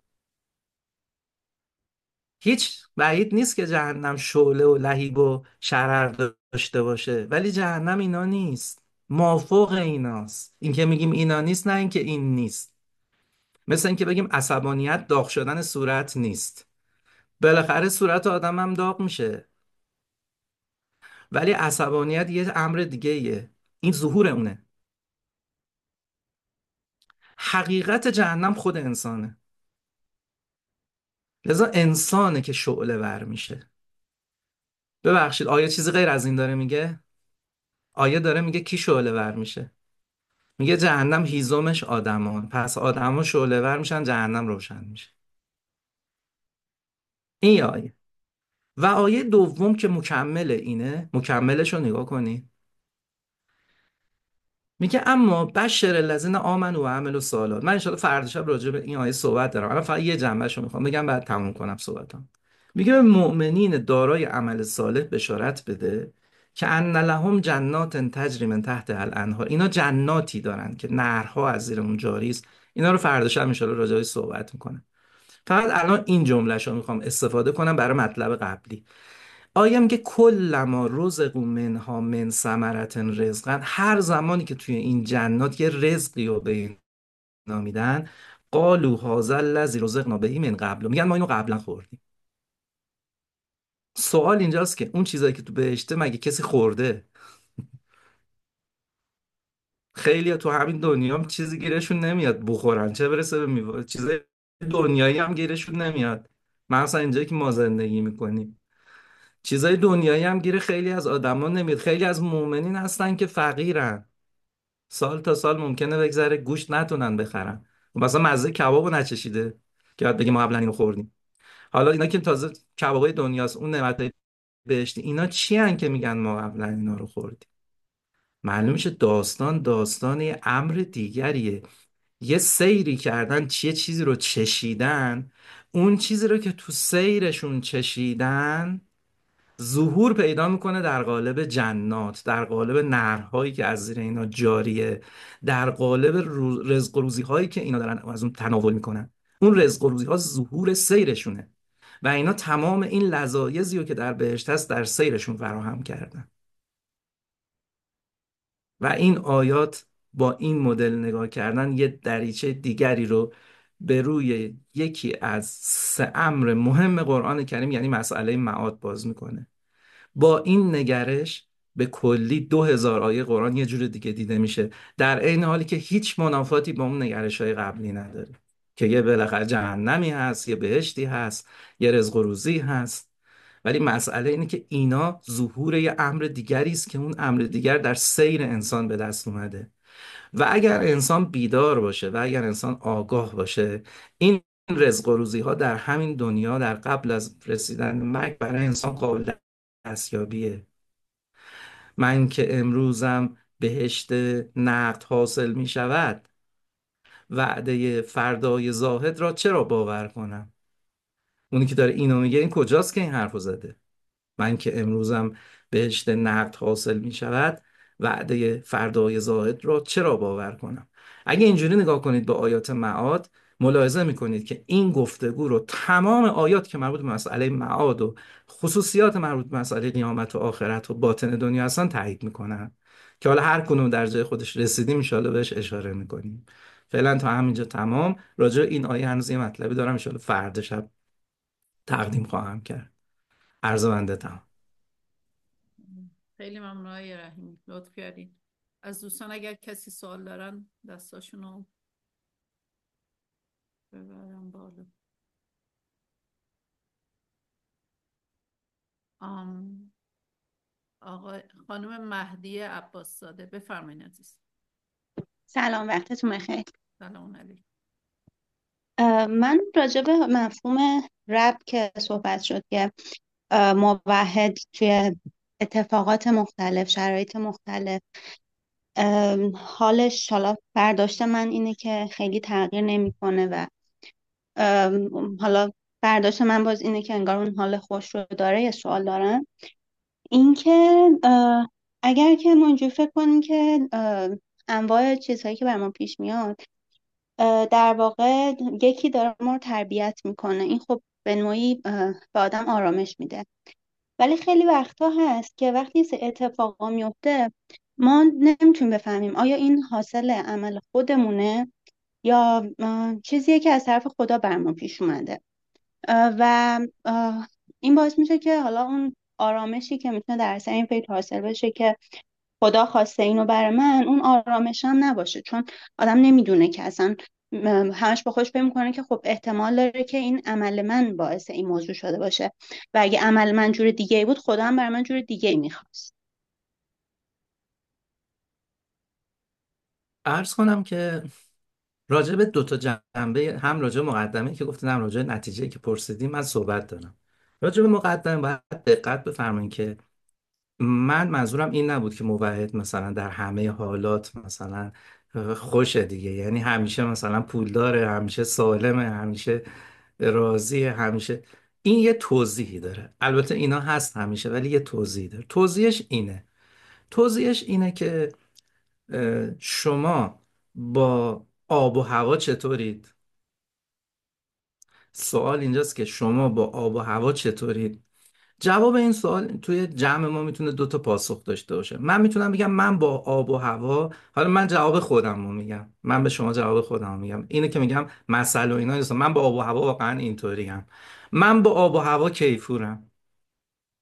هیچ بعید نیست که جهنم شعله و لهیب و شرر داشته باشه، ولی جهنم اینا نیست، مافوق ایناست. این که میگیم اینا نیست، نه اینکه این نیست. مثل اینکه بگیم عصبانیت داغ شدن صورت نیست. بالاخره صورت آدم هم داغ میشه، ولی عصبانیت یه امر دیگه ایه. این ظهور اونه. حقیقت جهنم خود انسانه. لذا انسانه که شعله ور میشه. ببخشید آیه چیزی غیر از این داره میگه؟ آیه داره میگه کی شعله ور میشه؟ میگه جهنم هیزمش آدمان، پس آدما شعله ور میشن، جهنم روشن میشه. این یه آیه. و آیه دوم که مکمل اینه، مکملش رو نگاه کنی. میگه اما بشر الذین آمنوا و عملوا الصالحات. من ان شاء الله فردا شب راجع به این آیه صحبت دارم، الان فقط یه جنبهش رو میخوام بگم بعد تموم کنم صحبتام. میگه به مؤمنین دارای عمل صالح بشارت بده که ان لهم جنات تجری من تحت الانهار. اینا جناتی دارن که نهرها از زیر اون جاری است. اینا رو فردا شب ان شاء الله راجع بهش صحبت میکنم. فقط الان این جملهش رو میخوام استفاده کنم برای مطلب قبلی. آیه میگه کلما رزقوا منها من ثمرة رزقا. هر زمانی که توی این جنات یه رزقی رو به اینا میدن، قالوا هذا الذی رزقنا به من قبل. میگن ما اینو قبلا خوردیم. سوال اینجاست که اون چیزایی که تو بهشته مگه کسی خورده؟ خیلی تو همین دنیا هم چیزی گیرشون نمیاد بخورن، چه برسه به میوه. چیزای دنیایی هم گیرشون نمیاد، مثلا اینجایی که ما زندگی میکنیم. چیزای دنیایی هم گیر خیلی از آدما نمیاد. خیلی از مؤمنین هستن که فقیرن، سال تا سال ممکنه بگذره گوشت نتونن بخرن، و مثلا مزه کبابو نچشیده که بعد بگه ما قبلا اینو خوردیم. حالا اینا که تازه کبابای دنیاست، اون نعمتای بهشتی، اینا چی هن که میگن ما قبلا اینا رو خوردیم؟ معلوم میشه داستان داستان یه امر دیگریه. یه سیری کردن، چیه چیزی رو چشیدن، اون چیزی رو که تو سیرشون چشیدن ظهور پیدا میکنه در قالب جنات، در قالب نهرهایی که از زیر اینا جاریه، در قالب رو- رزق و روزی هایی که اینا دارن از اون تناول میکنن. اون رزق و روزی ها ظهور سیرشونه، و اینا تمام این لذایذی رو که در بهشت هست در سیرشون فراهم کردن. و این آیات با این مدل نگاه کردن یه دریچه دیگری رو به روی یکی از سه امر مهم قرآن کریم، یعنی مسئله معاد، باز میکنه. با این نگرش به کلی دو هزار آیه قرآن یه جور دیگه دیده میشه، در عین حالی که هیچ منافاتی با اون نگرش های قبلی نداره، که یه بالاخره جهنمی هست، یه بهشتی هست، یه رزق و روزی هست. ولی مسئله اینه که اینا ظهور یه امر دیگری است که اون امر دیگر در سیر انسان به دست اومده. و اگر انسان بیدار باشه و اگر انسان آگاه باشه، این رزق و روزی ها در همین دنیا در قبل از رسیدن مرگ برای انسان قابل دستیابیه. من که امروزم بهشت نقد حاصل می شود، وعده فردای زاهد را چرا باور کنم؟ اونی که داره اینو میگه این کجاست که این حرفو زده؟ من که امروزم بهشت نقد حاصل می شود، وعده فردای زاهد را چرا باور کنم؟ اگه اینجوری نگاه کنید به آیات معاد، ملاحظه می کنید که این گفتگو رو تمام آیات که مربوط به مسئله معاد و خصوصیات مربوط به مسئله قیامت و آخرت و باطن دنیا هستن تایید میکنن، که حالا هر کدوم در جای خودش رسیدیم ان بهش اشاره میکنیم. فعلا تا همینجا تمام. راجع به این آیه هنوز یه مطلبی دارم، ان فردا شب تقدیم خواهم کرد. عرض بنده تمام. خیلی ممنون آقای رحیمی، لطف کردین. از دوستان اگر کسی سوال دارن دستاشونو ببرم بالا. آم آقا خانم مهدی عباس زاده، بفرمایید عزیز. سلام، وقتتون بخیر. سلام علیکم. من راجع به مفهوم رب که صحبت شد که اه، موحد توی اتفاقات مختلف، شرایط مختلف، ام، حالش، حالا برداشت من اینه که خیلی تغییر نمیکنه و ام، حالا برداشت من باز اینه که انگار اون حال خوش رو داره. یه سوال دارم، اینکه اه، اگر که ما اینجوری فکر کنیم که اه، انواع چیزهایی که بر ما پیش میاد اه، در واقع یکی داره ما رو تربیت میکنه، این خب به نوعی اه، به آدم آرامش میده. ولی خیلی وقتا هست که وقتی یه اتفاقا میفته ما نمیتونیم بفهمیم آیا این حاصل عمل خودمونه یا اه، چیزیه که از طرف خدا بر ما پیش اومده. اه، و اه، این باعث میشه که حالا اون آرامشی که میتونه در اثر این فکر حاصل بشه که خدا خواسته اینو برای من، اون آرامشم نباشه، چون آدم نمیدونه که اصلا م- همش با خودش فکر میکنه که خب احتمال داره که این عمل من باعث این موضوع شده باشه و اگه عمل من جور دیگه ای بود خدا هم برای من جور دیگه ای میخواست. عرض کنم که راجع به دو تا جنبه، هم راجع به مقدمه که گفتین هم راجع به نتیجه که پرسیدیم، من صحبت دارم. راجع به مقدمه باید دقت بفرمایید که من منظورم این نبود که موحد مثلا در همه حالات مثلا خوشه دیگه، یعنی همیشه مثلا پولداره، همیشه سالمه، همیشه راضی، همیشه. این یه توضیحی داره، البته اینا هست همیشه، ولی یه توضیحی داره. توضیحش اینه توضیحش اینه که اه، شما با آب و هوا چطورید؟ سوال اینجاست که شما با آب و هوا چطورید؟ جواب این سوال توی جمع ما میتونه دو تا پاسخ داشته باشه. من میتونم بگم من با آب و هوا، حالا من جواب خودم رو میگم، من به شما جواب خودم رو میگم، اینه که میگم مسئله و اینا نیست، من با آب و هوا واقعا اینطوریم. من با آب و هوا کیفورم.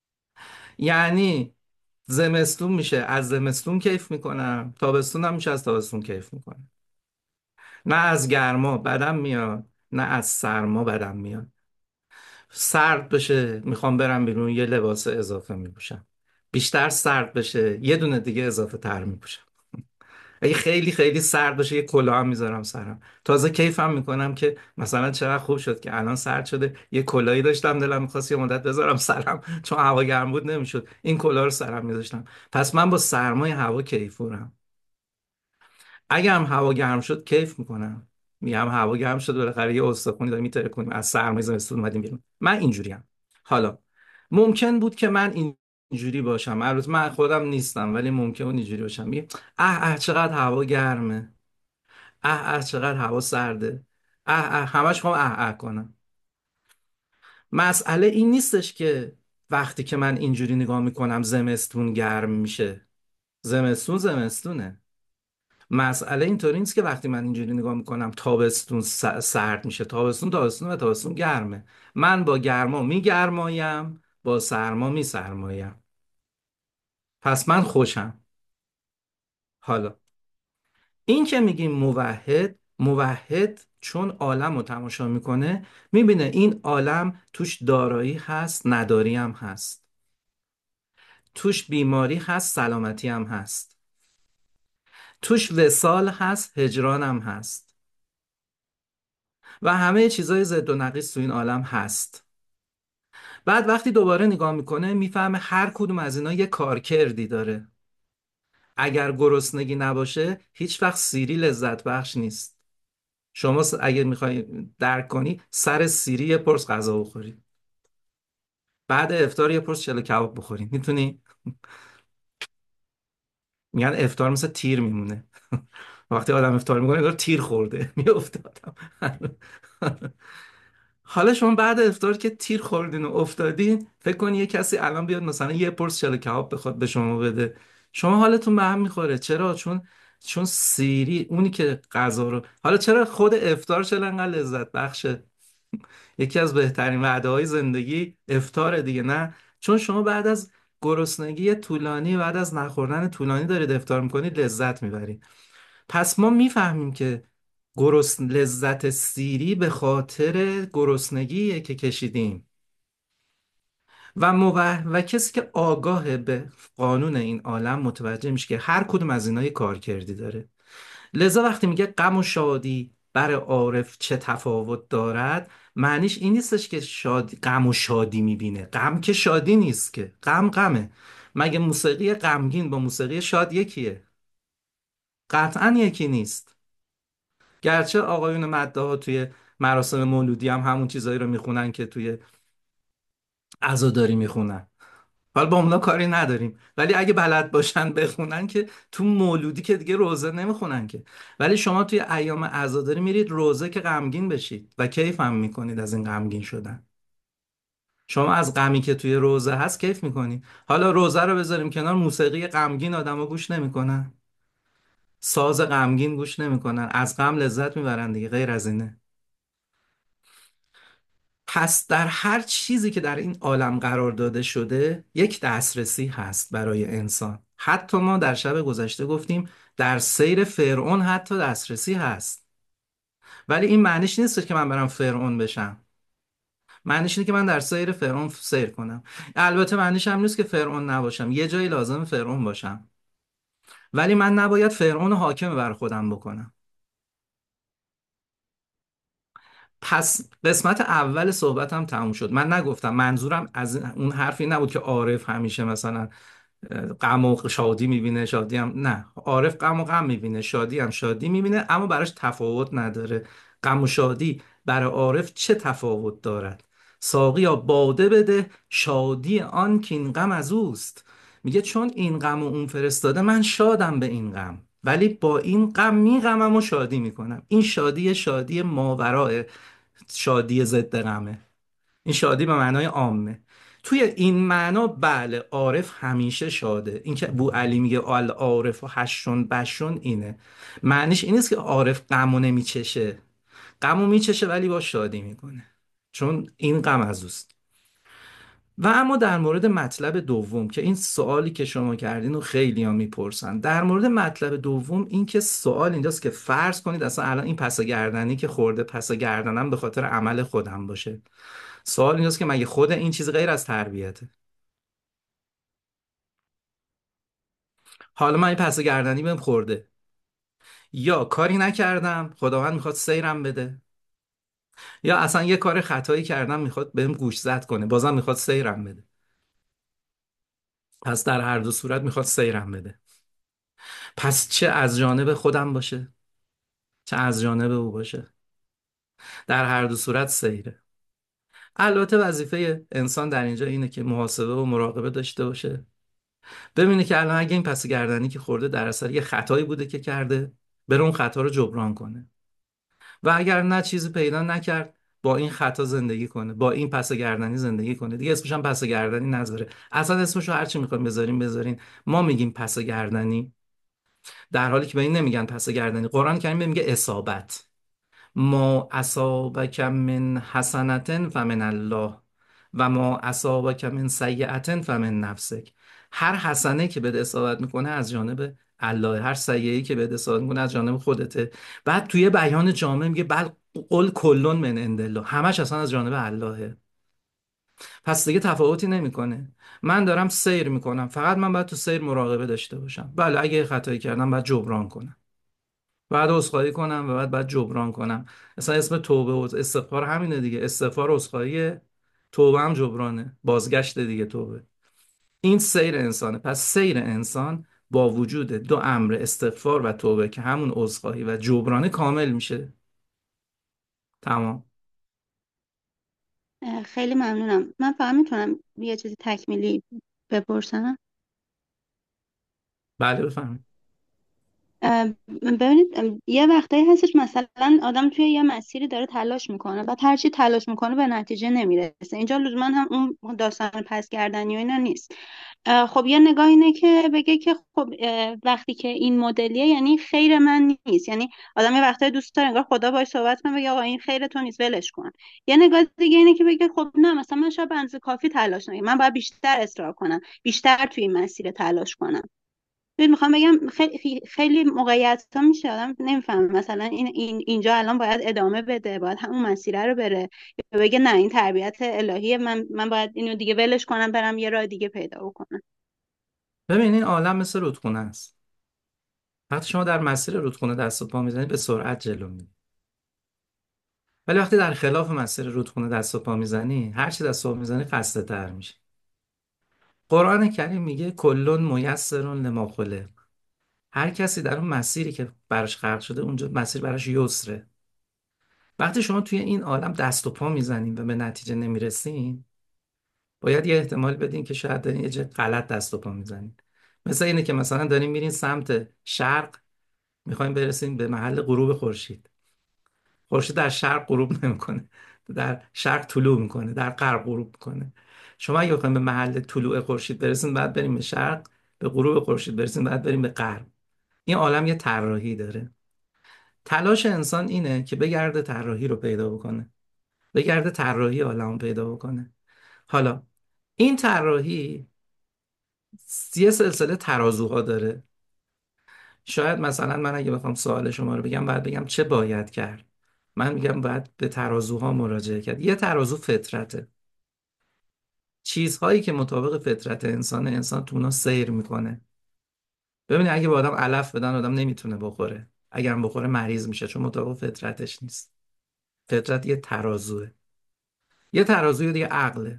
یعنی زمستون میشه از زمستون کیف میکنم، تابستون هم میشه از تابستون کیف میکنم. نه از گرما بدم میاد، نه از سرما بدم میاد. سرد بشه میخوام برم بیرون یه لباس اضافه میپوشم، بیشتر سرد بشه یه دونه دیگه اضافه تر میپوشم. اگه خیلی خیلی سرد باشه یه کلاه هم میذارم سرم. تازه کیفم میکنم که مثلا چقدر خوب شد که الان سرد شده، یه کلاهی داشتم دلم میخواست یه مدت بذارم سرم چون هوا گرم بود نمیشد، این کلاه رو سرم میذاشتم. پس من با سرمای هوا کیفورم. اگه هم هوا گرم شد کیف میکنم، میگم هوا گرم شد بالاخره یه استخونی داریم میتره کنیم، از سرمای زمستون اومدیم بیرون. من اینجوریم. حالا ممکن بود که من اینجوری باشم، البته من خودم نیستم ولی ممکن بود اینجوری باشم، میگم اه اه چقدر هوا گرمه، اه اه چقدر هوا سرده، اه اه همش میخوام اه اه کنم. مسئله این نیستش که وقتی که من اینجوری نگاه میکنم زمستون گرم میشه. زمستون زمستونه. مسئله اینطوری نیست که وقتی من اینجوری نگاه میکنم تابستون س- سرد میشه. تابستون تابستون و تابستون گرمه. من با گرما میگرمایم، با سرما میسرمایم. پس من خوشم. حالا این که میگیم موحد، موحد چون عالم رو تماشا میکنه میبینه این عالم توش دارایی هست، نداری هم هست، توش بیماری هست، سلامتی هم هست، توش وصال هست، هجران هم هست و همه چیزای ضد و نقیض تو این عالم هست. بعد وقتی دوباره نگاه میکنه میفهمه هر کدوم از اینا یه کارکردی داره. اگر گرسنگی نباشه هیچ وقت سیری لذت بخش نیست. شما س- اگه میخوای درک کنی سر سیری یه پرس غذا بخوری، بعد افطار یه پرس چلو کباب بخوری، میتونی؟ میگن افطار مثل تیر میمونه. وقتی آدم افطار میکنه انگار تیر خورده میفته آدم. حالا شما بعد افطار که تیر خوردین و افتادین فکر کن یه کسی الان بیاد مثلا یه پرس چلو کباب بخواد به شما بده، شما حالتون به هم میخوره. چرا؟ چون چون سیری اونی که غذا رو، حالا چرا خود افطار چرا انقدر لذت بخشه؟ یکی از بهترین وعده های زندگی افطار دیگه، نه؟ چون شما بعد از گرسنگی طولانی، بعد از نخوردن طولانی دارید افطار میکنید، لذت میبرید. پس ما میفهمیم که گرسن لذت سیری به خاطر گرسنگیه که کشیدیم. و موح... و کسی که آگاه به قانون این عالم متوجه میشه که هر کدوم از اینا یه کارکردی داره. لذا وقتی میگه غم و شادی بر عارف چه تفاوت دارد، معنیش این نیستش که شادی غم و شادی میبینه. غم که شادی نیست، که غم غمه. مگه موسیقی غمگین با موسیقی شاد یکیه؟ قطعا یکی نیست. گرچه آقایون مده ها توی مراسم مولودی هم همون چیزایی رو میخونن که توی عزاداری میخونن، حالا با اونا کاری نداریم، ولی اگه بلد باشن بخونن که تو مولودی که دیگه روزه نمیخونن که. ولی شما توی ایام عزاداری میرید روزه که غمگین بشید و کیف هم میکنید از این غمگین شدن. شما از غمی که توی روزه هست کیف میکنید. حالا روزه رو بذاریم کنار، موسیقی غمگین آدمو گوش نمیکنن، ساز غمگین گوش نمیکنن، از غم لذت میبرن دیگه، غیر از اینه. پس در هر چیزی که در این عالم قرار داده شده یک دسترسی هست برای انسان. حتی ما در شب گذشته گفتیم در سیر فرعون حتی دسترسی هست. ولی این معنیش نیست که من برم فرعون بشم. معنیش اینه که من در سیر فرعون سیر کنم. البته معنیش هم نیست که فرعون نباشم، یه جایی لازم فرعون باشم، ولی من نباید فرعون رو حاکم بر خودم بکنم. پس قسمت اول صحبتم تموم شد. من نگفتم، منظورم از اون حرفی نبود که عارف همیشه مثلا غم و شادی میبینه، شادی هم نه. عارف غم و غم میبینه، شادی هم شادی میبینه، اما براش تفاوت نداره. غم و شادی برای عارف چه تفاوت دارد؟ ساقیا باده بده، شادی آن که این غم از اوست. میگه چون این غم و اون فرستاده من شادم به این غم، ولی با این غم میغمم و شادی میکنم. این شادی شادی ماورای شادی ضد غمه. این شادی به معنای عامه. توی این معنا بله عارف همیشه شاده. این که ابو علی میگه ال عارف و هشون بشون، اینه معنیش. این نیست که عارف غمو نمیچشه، غمو میچشه ولی با شادی میکنه، چون این غم از اوست. و اما در مورد مطلب دوم که این سوالی که شما کردین و خیلی ها میپرسن، در مورد مطلب دوم این که سوال اینجاست که فرض کنید اصلا الان این پس گردنی که خورده پس گردنم به خاطر عمل خودم باشه. سوال اینجاست که مگه خود این چیز غیر از تربیته؟ حالا من این پس گردنی بهم خورده، یا کاری نکردم خداوند میخواد سیرم بده، یا اصلا یه کار خطایی کردم میخواد بهم گوشزد کنه بازم میخواد سیرم بده. پس در هر دو صورت میخواد سیرم بده. پس چه از جانب خودم باشه چه از جانب او باشه، در هر دو صورت سیره. البته وظیفه انسان در اینجا اینه که محاسبه و مراقبه داشته باشه، ببینه که الان اگه این پس گردنی که خورده در اثر یه خطایی بوده که کرده، بره اون خطا رو جبران کنه، و اگر نه چیزی پیدا نکرد با این خطا زندگی کنه، با این پس گردنی زندگی کنه. دیگه اسمش هم پس گردنی نذاره، اصلا اسمش رو هر چی میخوایم بذاریم بذارین. ما میگیم پس گردنی در حالی که به این نمیگن پس گردنی. قرآن کریم میگه اصابت. ما اصابک من حسنة فمن الله و ما اصابک من سیئة فمن نفسک. هر حسنه که بهت اصابت میکنه از جانب الله، هر سیئه‌ای که بهت اصابت میکنه از جانب خودته. بعد توی بیان جامع میگه بل قل کلون من عند الله، همش اصلا از جانب اللهه. پس دیگه تفاوتی نمیکنه. من دارم سیر میکنم، فقط من باید تو سیر مراقبه داشته باشم. بله اگه یه خطایی کردم باید جبران کنم، بعد عذرخواهی کنم و بعد بعد جبران کنم. مثلا اسم توبه و استغفار همینه دیگه. استغفار عذرخواهی، توبه هم جبرانه، بازگشت دیگه توبه. این سیر انسانه. پس سیر انسان با وجود دو امر استغفار و توبه که همون عذرخواهی و جبرانه کامل میشه. تمام. اه، خیلی ممنونم. من فقط میتونم یه چیزی تکمیلی بپرسم؟ بله بفهمید. اه، ببینید، اه، یه وقتایی هستش مثلا آدم توی یه مسیری داره تلاش میکنه و هر چی تلاش میکنه به نتیجه نمیرسه. اینجا لزوما هم اون داستان پس گردنی و اینا نیست. اه، خب یه نگاه اینه که بگه که خب اه، وقتی که این مدلیه یعنی خیر من نیست. یعنی آدم یه وقتایی دوست داره انگار خدا باهاش صحبت کنه بگه آقا این خیر تو نیست، ولش کن. یه نگاه دیگه اینه که بگه خب نه، مثلا من شاید به اندازه کافی تلاش نکنم، من باید بیشتر اصرار کنم، بیشتر توی این مسیر تلاش کنم. ببین، میخوام بگم خیلی خیلی موقعیت ها میشه آدم نمیفهمه مثلا این, این اینجا الان باید ادامه بده، باید همون مسیره رو بره، یا بگه نه این تربیت الهیه، من من باید اینو دیگه ولش کنم برم یه راه دیگه پیدا بکنم. ببین این عالم مثل رودخونه است. وقتی شما در مسیر رودخونه دست و پا میزنید به سرعت جلو میری، ولی وقتی در خلاف مسیر رودخونه دست و پا میزنی، هر چی دست و پا میزنی خسته تر میشه. قرآن کریم میگه کلون میسر لما خلق. هر کسی در اون مسیری که براش خلق شده اونجا مسیر براش یسره. وقتی شما توی این عالم دست و پا میزنین و به نتیجه نمیرسین، باید یه احتمال بدین که شاید دارین یه جای غلط دست و پا میزنین. مثل اینه که مثلا دارین میرین سمت شرق، میخواین برسین به محل غروب خورشید. خورشید در شرق غروب نمیکنه، در شرق طلوع میکنه، در غرب غروب میکنه. شما اگه بخواید به محل طلوع خورشید برسین بعد بریم به شرق، به غروب خورشید برسین بعد بریم به غرب. این عالم یه طراحی داره. تلاش انسان اینه که بگرده طراحی رو پیدا بکنه، بگرده طراحی عالم رو پیدا بکنه. حالا این طراحی یه سلسله ترازوها داره. شاید مثلا من اگه بخوام سوال شما رو بگم باید بگم چه باید کرد، من میگم باید به ترازوها مراجعه کرد. یه ترازو فطرته، چیزهایی که مطابق فطرت انسان، انسان تو اونا سیر میکنه. ببینید اگه به آدم علف بدن آدم نمیتونه بخوره، اگر هم بخوره مریض میشه چون مطابق فطرتش نیست. فطرت یه ترازوه. یه ترازوی دیگه عقله.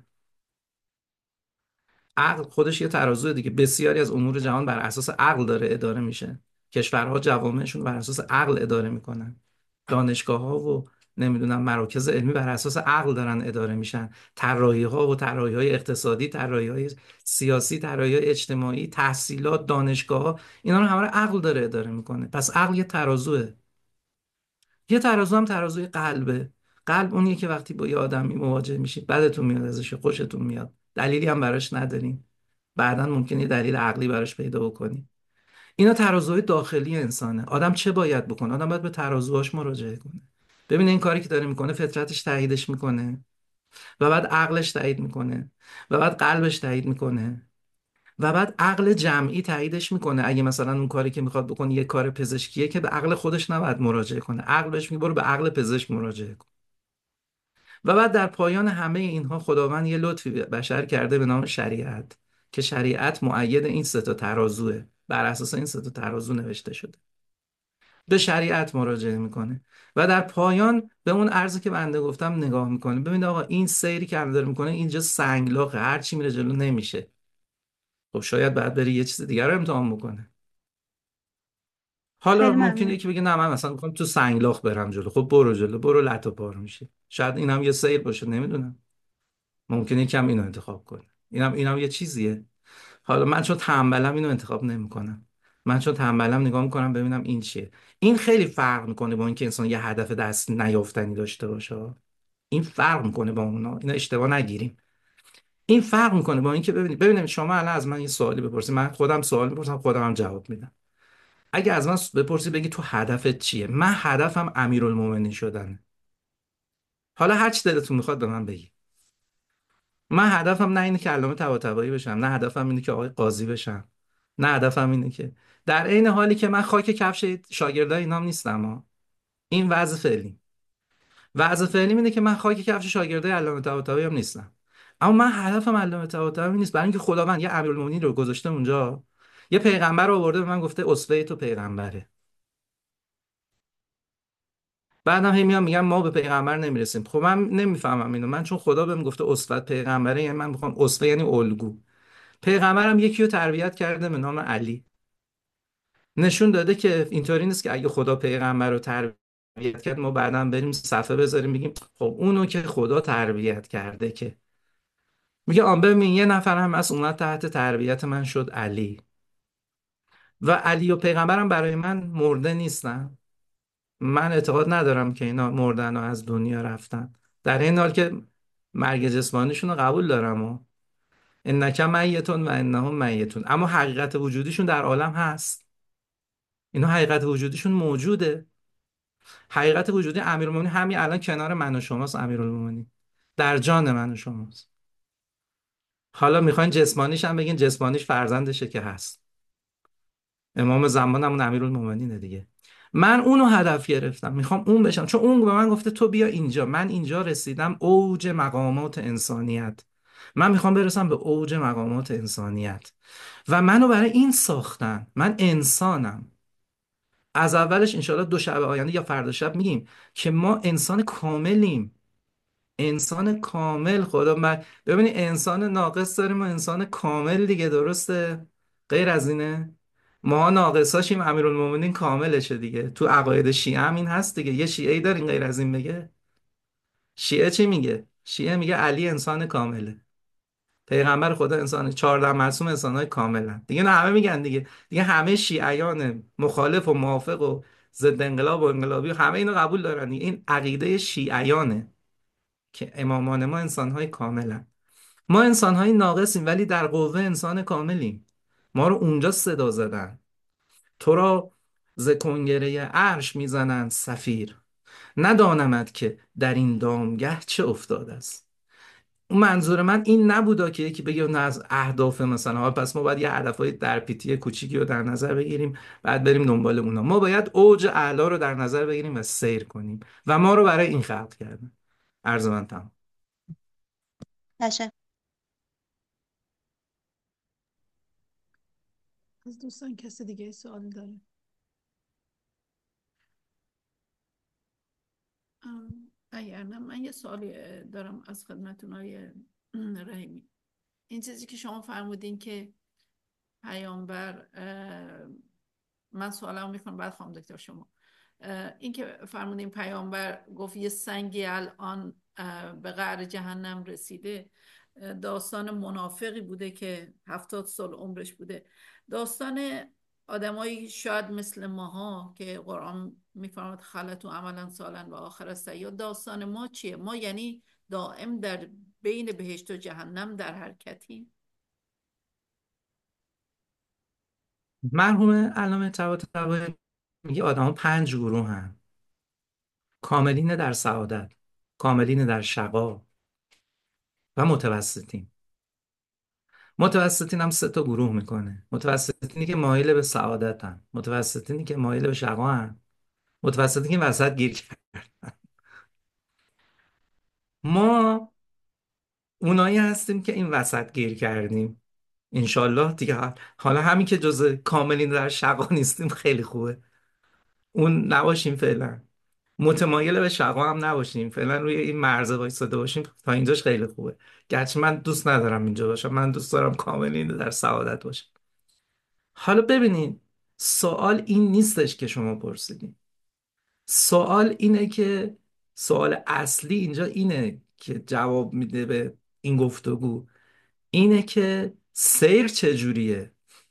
عقل خودش یه ترازوی دیگه. بسیاری از امور جهان بر اساس عقل داره اداره میشه. کشورها جوامعشون بر اساس عقل اداره میکنن. دانشگاه ها و نمیدونم مراکز علمی بر اساس عقل دارن اداره میشن. طراحی ها و طراحی های اقتصادی، طراحی های سیاسی، طراحی های اجتماعی، تحصیلات، دانشگاه ها، اینا رو همه رو عقل داره اداره میکنه. پس عقل یه ترازوه. یه ترازو هم ترازوی قلبه. قلب اونیه که وقتی با یه آدمی مواجه میشید بدتون میاد ازش، خوشتون میاد، دلیلی هم براش ندارین، بعداً ممکنه یه دلیل عقلی براش پیدا بکنی. اینا ترازوهای داخلی انسانه. آدم چه باید بکنه؟ آدم باید به ترازوهاش مراجعه کنه، ببینه این کاری که داره میکنه فطرتش تاییدش میکنه و بعد عقلش تایید میکنه و بعد قلبش تایید میکنه و بعد عقل جمعی تاییدش میکنه. اگه مثلا اون کاری که میخواد بکنه یه کار پزشکیه که به عقل خودش نباید مراجعه کنه، عقلش میگه برو به عقل پزشک مراجعه کن. و بعد در پایان همه اینها خداوند یه لطفی به بشر کرده به نام شریعت، که شریعت مؤید این سه تا ترازوه، بر اساس این سه تا ترازو نوشته شده. به شریعت مراجعه میکنه و در پایان به اون ارزی که بنده گفتم نگاه میکنه، ببینید آقا این سیری که داره میکنه اینجا سنگلاخه، هر چی میره جلو نمیشه. خب شاید بعد بری یه چیز دیگر رو امتحان بکنه. حالا خیلی ممکنه ممنون. یکی بگه نه من مثلا میخوام تو سنگلاخ برم جلو. خب برو جلو، برو لتو پار میشه. شاید اینم یه سیر باشه، نمیدونم. ممکنه یکم اینو انتخاب کنه. اینم اینم یه چیزیه. حالا من چون تنبلم اینو انتخاب نمیکنم. من چون تنبلم نگاه میکنم ببینم این چیه. این خیلی فرق میکنه با اینکه انسان یه هدف دست نیافتنی داشته باشه. این فرق میکنه با اونا. اینا اشتباه نگیریم. این فرق میکنه با اینکه ببینید ببینید شما الان از من یه سوالی بپرسید، من خودم سوال میپرسم خودم هم جواب میدم. اگه از من بپرسی بگی تو هدفت چیه، من هدفم امیرالمومنین شدنه. حالا هر چی دلتون میخواد به من بگی. من هدفم نه اینه که علامه طباطبایی بشم، نه هدفم اینه که آقای قاضی بشم، نه هدفم اینه که، در عین حالی که من خاک کفش شاگردای اینام نیستم ها. این وضع فعلی. وضع فعلی اینه که من خاک کفش شاگردای علامه طباطبایی هم نیستم. اما من هدفم علامه طباطبایی نیست، برای اینکه خداوند یه امیرالمومنین رو گذاشته اونجا، یه پیغمبر رو آورده به من گفته اسوه تو پیغمبره. بعدم هی میان میگن ما به پیغمبر نمیرسیم. خب من نمیفهمم اینو. من چون خدا بهم گفته اسوت پیغمبره، یعنی من میخوام اسوه یعنی الگو. پیغمبرم یکی رو تربیت کرده به نام علی. نشون داده که اینطوری نیست که اگه خدا پیغمبر رو تربیت کرد ما بعداً بریم صفحه بذاریم بگیم خب اونو که خدا تربیت کرده، که میگه آن ببین یه نفر هم از اومد تحت تربیت من شد علی. و علی و پیغمبرم برای من مرده نیستن. من اعتقاد ندارم که اینا مردن و از دنیا رفتن، در این حال که مرگ جسمانیشون رو قبول دارم و انک میتون و انهم میتون، اما حقیقت وجودیشون در عالم هست. اینا حقیقت وجودیشون موجوده. حقیقت وجودی امیرالمومنین همین الان کنار من و شماست. امیرالمومنین در جان من و شماست. حالا میخواین جسمانیش هم بگین، جسمانیش فرزندشه که هست. امام زمانمون امیرالمومنینه دیگه. من اونو هدف گرفتم، میخوام اون بشم، چون اون به من گفته تو بیا اینجا. من اینجا رسیدم اوج مقامات انسانیت. من میخوام برسم به اوج مقامات انسانیت و منو برای این ساختن. من انسانم. از اولش انشاءالله دو شب آینده یا فردا شب میگیم که ما انسان کاملیم. انسان کامل. خدا من ببینی انسان ناقص داریم و انسان کامل دیگه، درسته؟ غیر از اینه؟ ما ناقصاشیم، امیرالمومنین کاملشه دیگه. تو عقاید شیعه هم این هست دیگه. یه شیعه ای دارین غیر از این بگه؟ شیعه چی میگه؟ شیعه میگه علی انسان کامله، پیغمبر خدا انسانه، چهارده معصوم انسانای کاملن دیگه. نه همه میگن دیگه. دیگه همه شیعیان مخالف و موافق و ضد انقلاب و انقلابی و همه اینو قبول دارن دیگه. این عقیده شیعیانه که امامان ما انسانهای کاملن. ما انسانهای ناقصیم ولی در قوه انسان کاملیم. ما رو اونجا صدا زدن. تو را ز کنگره عرش میزنند صفیر، ندانمد که در این دامگه چه افتاده است. اون منظور من این نبودا که یکی بگه نه از اهداف مثلا ها پس ما باید یه هدفهای درپیتی کوچیکی رو در نظر بگیریم بعد بریم دنبال اونا. ما باید اوج اعلا رو در نظر بگیریم و سیر کنیم و ما رو برای این خلق کردن. عرض من تمام. تشکر. از دوستان کسی دیگه سوال داره؟ ام، اگر نه من یه سوالی اه، دارم از خدمتون های رحیمی. این چیزی که شما فرمودین که پیامبر اه، من سوالمو میکنم بعد خواهم دکتر شما اه، این که فرمودین پیامبر گفت یه سنگی الان اه، به قعر جهنم رسیده، اه، داستان منافقی بوده که هفتاد سال عمرش بوده، داستان آدمایی شاید مثل ماها که قرآن میفرماد خلطو عملا سالن و آخر سیاد، داستان ما چیه؟ ما یعنی دائم در بین بهشت و جهنم در حرکتیم؟ مرحوم علامه طباطبایی میگه آدم پنج گروه هن: کاملین در سعادت، کاملین در شقا، و متوسطین. متوسطین هم سه تا گروه میکنه: متوسطینی که مایل به سعادتن، متوسطینی که مایل به شقاهن، متوسطینی که وسط گیر کرد. ما اونایی هستیم که این وسط گیر کردیم انشالله دیگه. حالا همین که جز کاملین در شقا نیستیم خیلی خوبه، اون نباشیم فعلا، متمایل به شقا هم نباشیم فعلا، روی این مرزه وایساده باشیم تا اینجاش خیلی خوبه. گرچه من دوست ندارم اینجا باشم، من دوست دارم کاملین در سعادت باشم. حالا ببینید، سوال این نیستش که شما پرسیدین. سوال اینه که سوال اصلی اینجا اینه که جواب میده به این گفتگو، اینه که سیر چجوریه؟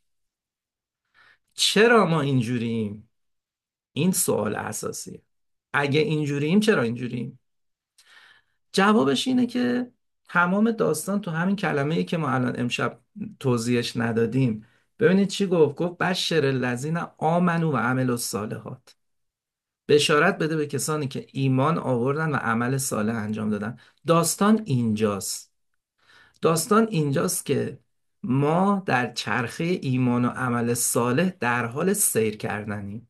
چرا ما اینجوریم؟ این سوال اساسیه. اگه اینجوریم چرا اینجوریم؟ جوابش اینه که تمام داستان تو همین کلمه‌ای که ما الان امشب توضیحش ندادیم. ببینید چی گفت؟ گفت بشر الذین آمنوا و عملوا الصالحات. بشارت بده به کسانی که ایمان آوردن و عمل صالح انجام دادن. داستان اینجاست. داستان اینجاست که ما در چرخه ایمان و عمل صالح در حال سیر کردنیم.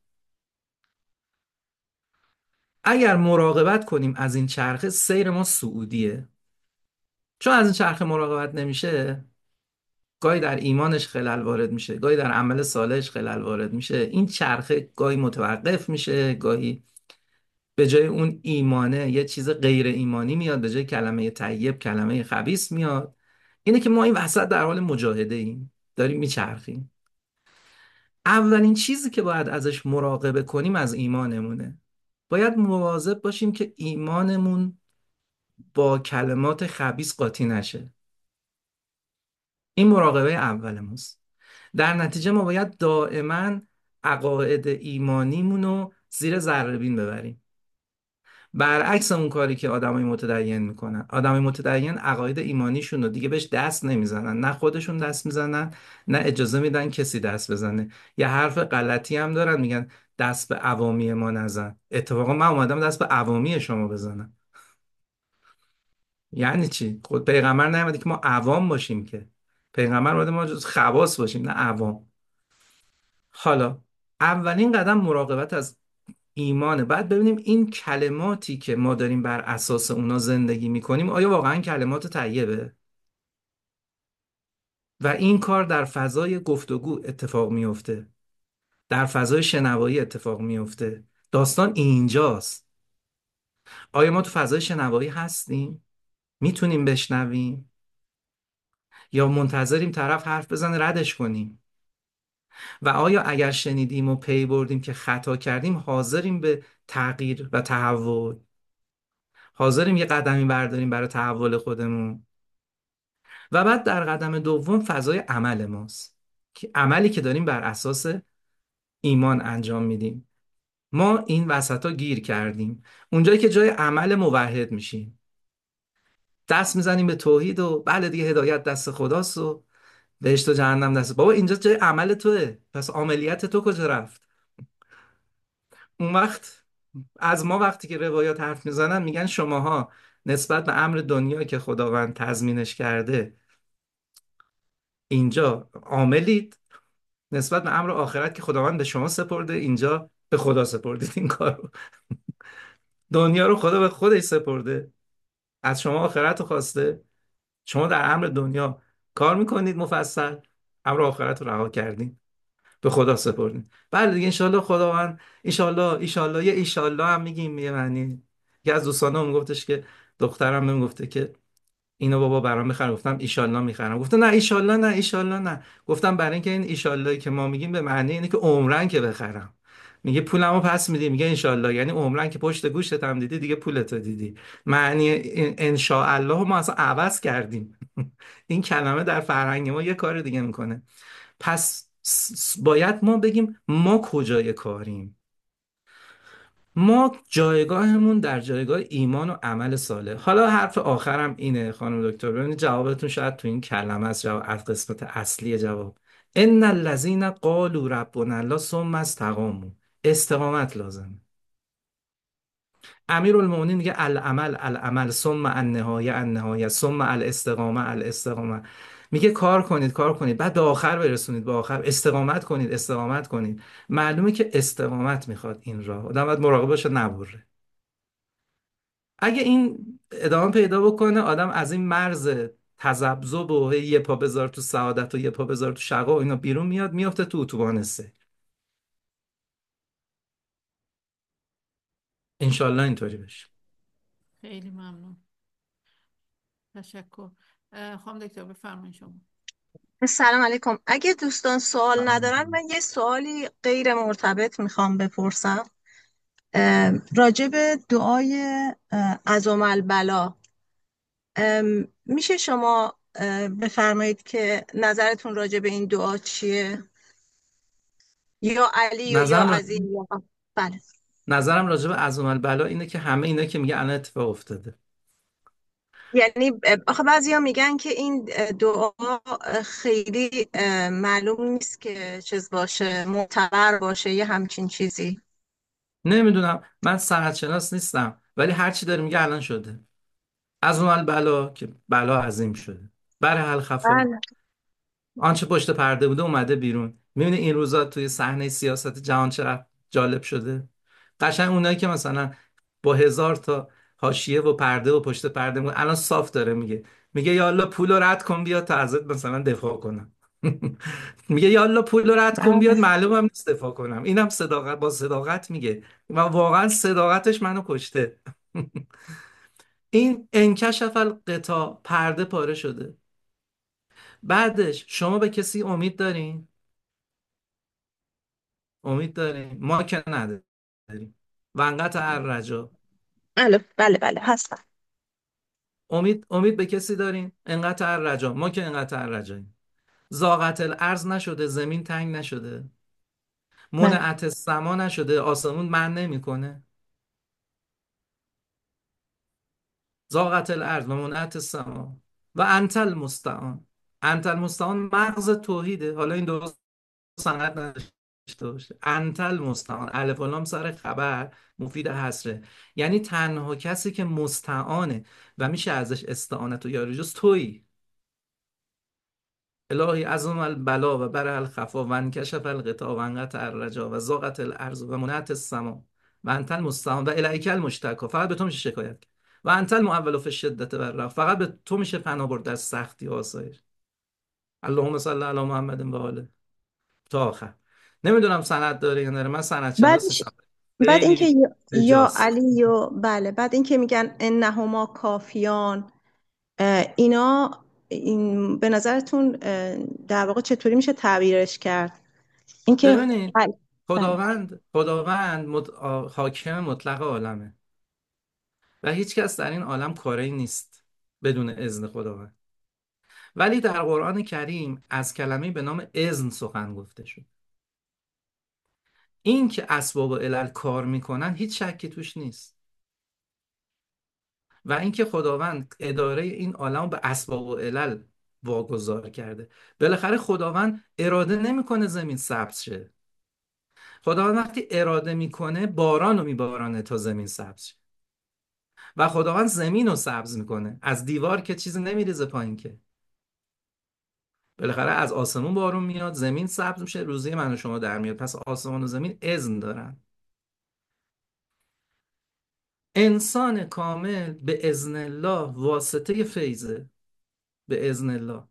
اگر مراقبت کنیم از این چرخه، سیر ما صعودیه. چون از این چرخه مراقبت نمیشه، گاهی در ایمانش خلل وارد میشه، گاهی در عمل صالحش خلل وارد میشه. این چرخه گاهی متوقف میشه، گاهی به جای اون ایمانه یه چیز غیر ایمانی میاد، به جای کلمه طیب کلمه خبیث میاد. اینه که ما این وسط در حال مجاهده ایم، داریم میچرخیم. اولین چیزی که باید ازش مراقبه کنیم از ایمانمونه. باید مواظب باشیم که ایمانمون با کلمات خبیث قاطی نشه. این مراقبه اول ماست. در نتیجه ما باید دائما عقاید ایمانیمون رو زیر ذره بین ببریم، برعکس اون کاری که آدمای متدین میکنن. آدمای متدین عقاید ایمانیشون رو دیگه بهش دست نمیزنن، نه خودشون دست میزنن نه اجازه میدن کسی دست بزنه. یه حرف غلطی هم دارن، میگن دست به عوامی ما نزن. اتفاقا من اومدم دست به عوامی شما بزنم. یعنی چی؟ خود پیغمبر نیومده که ما عوام باشیم، که پیغمبر اومده ما جز خواص باشیم نه عوام. حالا اولین قدم مراقبت از ایمانه. بعد ببینیم این کلماتی که ما داریم بر اساس اونا زندگی میکنیم آیا واقعا کلمات طیبه؟ و این کار در فضای گفتگو اتفاق میفته، در فضای شنوایی اتفاق میفته. داستان اینجاست. آیا ما تو فضای شنوایی هستیم؟ میتونیم بشنویم؟ یا منتظریم طرف حرف بزنه ردش کنیم؟ و آیا اگر شنیدیم و پی بردیم که خطا کردیم، حاضریم به تغییر و تحول؟ حاضریم یه قدمی برداریم برای تحول خودمون؟ و بعد در قدم دوم فضای عمل ماست، که عملی که داریم بر اساس ایمان انجام میدیم. ما این وسطا گیر کردیم، اونجایی که جای عمل موحد میشیم، دست میزنیم به توحید و بله دیگه هدایت دست خداست و بهشت و جهنم دست بابا. اینجا جای عمل توه، پس عملیات تو کجا رفت؟ اون وقت از ما وقتی که روایات حرف میزنن میگن شماها نسبت به امر دنیا که خداوند تضمینش کرده اینجا عاملید، نسبت به امر آخرت که خداوند به شما سپرده اینجا به خدا سپردید. این کارو دنیا رو خدا به خودش سپرده، از شما آخرت رو خواسته، شما در امر دنیا کار میکنید مفصل، امر آخرت رو رها کردین به خدا سپردین. بله دیگه انشالله خداوند، انشالله انشالله یه انشالله هم میگیم یه معنی. یه از دوستانم میگفتش که دخترم بهم گفته که اینو بابا برام بخر، گفتم ایشالله میخرم. گفته نه ایشالله نه ایشالله نه. گفتم برای اینکه این ایشالله که ما میگیم به معنی اینه که عمرن که بخرم. میگه پولمو پس میدی، میگه انشالله یعنی عمرن که پشت گوشت هم دیدی دیگه پولتو دیدی. معنی ان شاء الله ما اصلا عوض کردیم. این کلمه در فرهنگ ما یه کار دیگه میکنه. پس س- باید ما بگیم ما کجای کاریم. ما جایگاهمون در جایگاه ایمان و عمل صالح. حالا حرف آخرم اینه خانم دکتر، ببینید جوابتون شاید تو این کلمه است، جواب از قسمت اصلی جواب. ان الذين قالوا ربنا الله ثم استقاموا. استقامت لازمه. امیرالمومنین میگه العمل العمل ثم النهایه النهایه ثم الاستقامه الاستقامه. میگه کار کنید کار کنید بعد به آخر برسونید، به آخر استقامت کنید استقامت کنید. معلومه که استقامت میخواد این راه، آدم باید مراقب باشه نبره. اگه این ادامه پیدا بکنه، آدم از این مرز تذبذب و هی یه پا بذار تو سعادت و یه پا بذار تو شقا و اینا بیرون میاد، میافته تو اتوبان سه. انشالله اینطوری بشه. خیلی ممنون، تشکر. اه، خانم دکتر بفرمایید شما. سلام علیکم. اگه دوستان سوال ندارن، من یه سوالی غیر مرتبط میخوام بپرسم. اه، راجع به دعای اه، عظم البلا، ام، میشه شما اه، بفرمایید که نظرتون راجع به این دعا چیه؟ یا علی و یا نظرم عزیز یا بله. نظرم راجع به عظم البلا اینه که همه اینا که میگه الان اتفاق افتاده. یعنی اه، آخه بعضیا میگن که این اه، دعا اه، خیلی اه، معلوم نیست که چیز باشه، معتبر باشه، یه همچین چیزی. نمیدونم، من صنعت شناس نیستم، ولی هر چی داره میگه الان شده. عظم البلا که بلا عظیم شده، بر حل خفا، بله. آنچه پشت پرده بوده اومده بیرون. میبینی این روزا توی صحنه سیاست جهان چقدر جالب شده. قشنگ اونایی که مثلا با هزار تا حاشیه و پرده و پشت پرده بود، الان صاف داره میگه، میگه یا الله پولو رد کن بیا تا ازت مثلا دفاع کنم. میگه یا الله پولو رد کن بیاد، بله. معلومم نیست دفاع کنم. اینم صداقت، با صداقت میگه و واقعا صداقتش منو کشته. این انکشف الغطا، پرده پاره شده. بعدش شما به کسی امید دارین؟ امید دارین؟ ما که نداریم. و انقطع الرجا. بله بله بله هستم. امید امید به کسی دارین؟ انقطع الرجا. ما که انقطع الرجاییم. ضاقت الارض نشده، زمین تنگ نشده، بله. منعت السما نشده، آسمون من نمیکنه. ضاقت الارض و منعت السما و انت المستعان. انت المستعان مغز توحیده. حالا این درست صنعت نداشته باشه. انت المستعان، الف و لام سر خبر مفید حسره، یعنی تنها کسی که مستعانه و میشه ازش استعانت و یاری جز تویی. الهی عظم البلا و بر الخفا و انکشف الغطا و انقطع الرجا و ضاقت الارض و منعت السما و انت المستعان و الیک المشتکا. فقط به تو میشه شکایت کرد. و انت المعول فی الشدة و الرخا. فقط به تو میشه پناه برد در سختی و آسایش. اللهم صل علی محمد و آله تا آخر. نمیدونم سند داره یا نه، من سند شناس بعدش نیستم. بعد اینکه خیلی یا, یا بجاست. علی و بله، بعد اینکه میگن انهما کافیان، اه، اینا این به نظرتون اه، در واقع چطوری میشه تعبیرش کرد؟ اینکه ببینید، بله بله خداوند خداوند مت... آ- حاکم مطلق عالمه و هیچ کس در این عالم کاری نیست بدون اذن خداوند. ولی در قرآن کریم از کلمه به نام اذن سخن گفته شد. این که اسباب و علل کار میکنن هیچ شکی توش نیست. و اینکه خداوند اداره این عالم رو به اسباب و علل واگذار کرده. بالاخره خداوند اراده نمیکنه زمین سبز شه. خداوند وقتی اراده میکنه باران رو میبارانه تا زمین سبز شه. و خداوند زمین رو سبز میکنه، از دیوار که چیزی نمیریزه پایین که. بالاخره از آسمون بارون میاد، زمین سبز میشه، روزی من و شما در میاد. پس آسمان و زمین اذن دارن. انسان کامل به اذن الله واسطه فیضه. به اذن الله.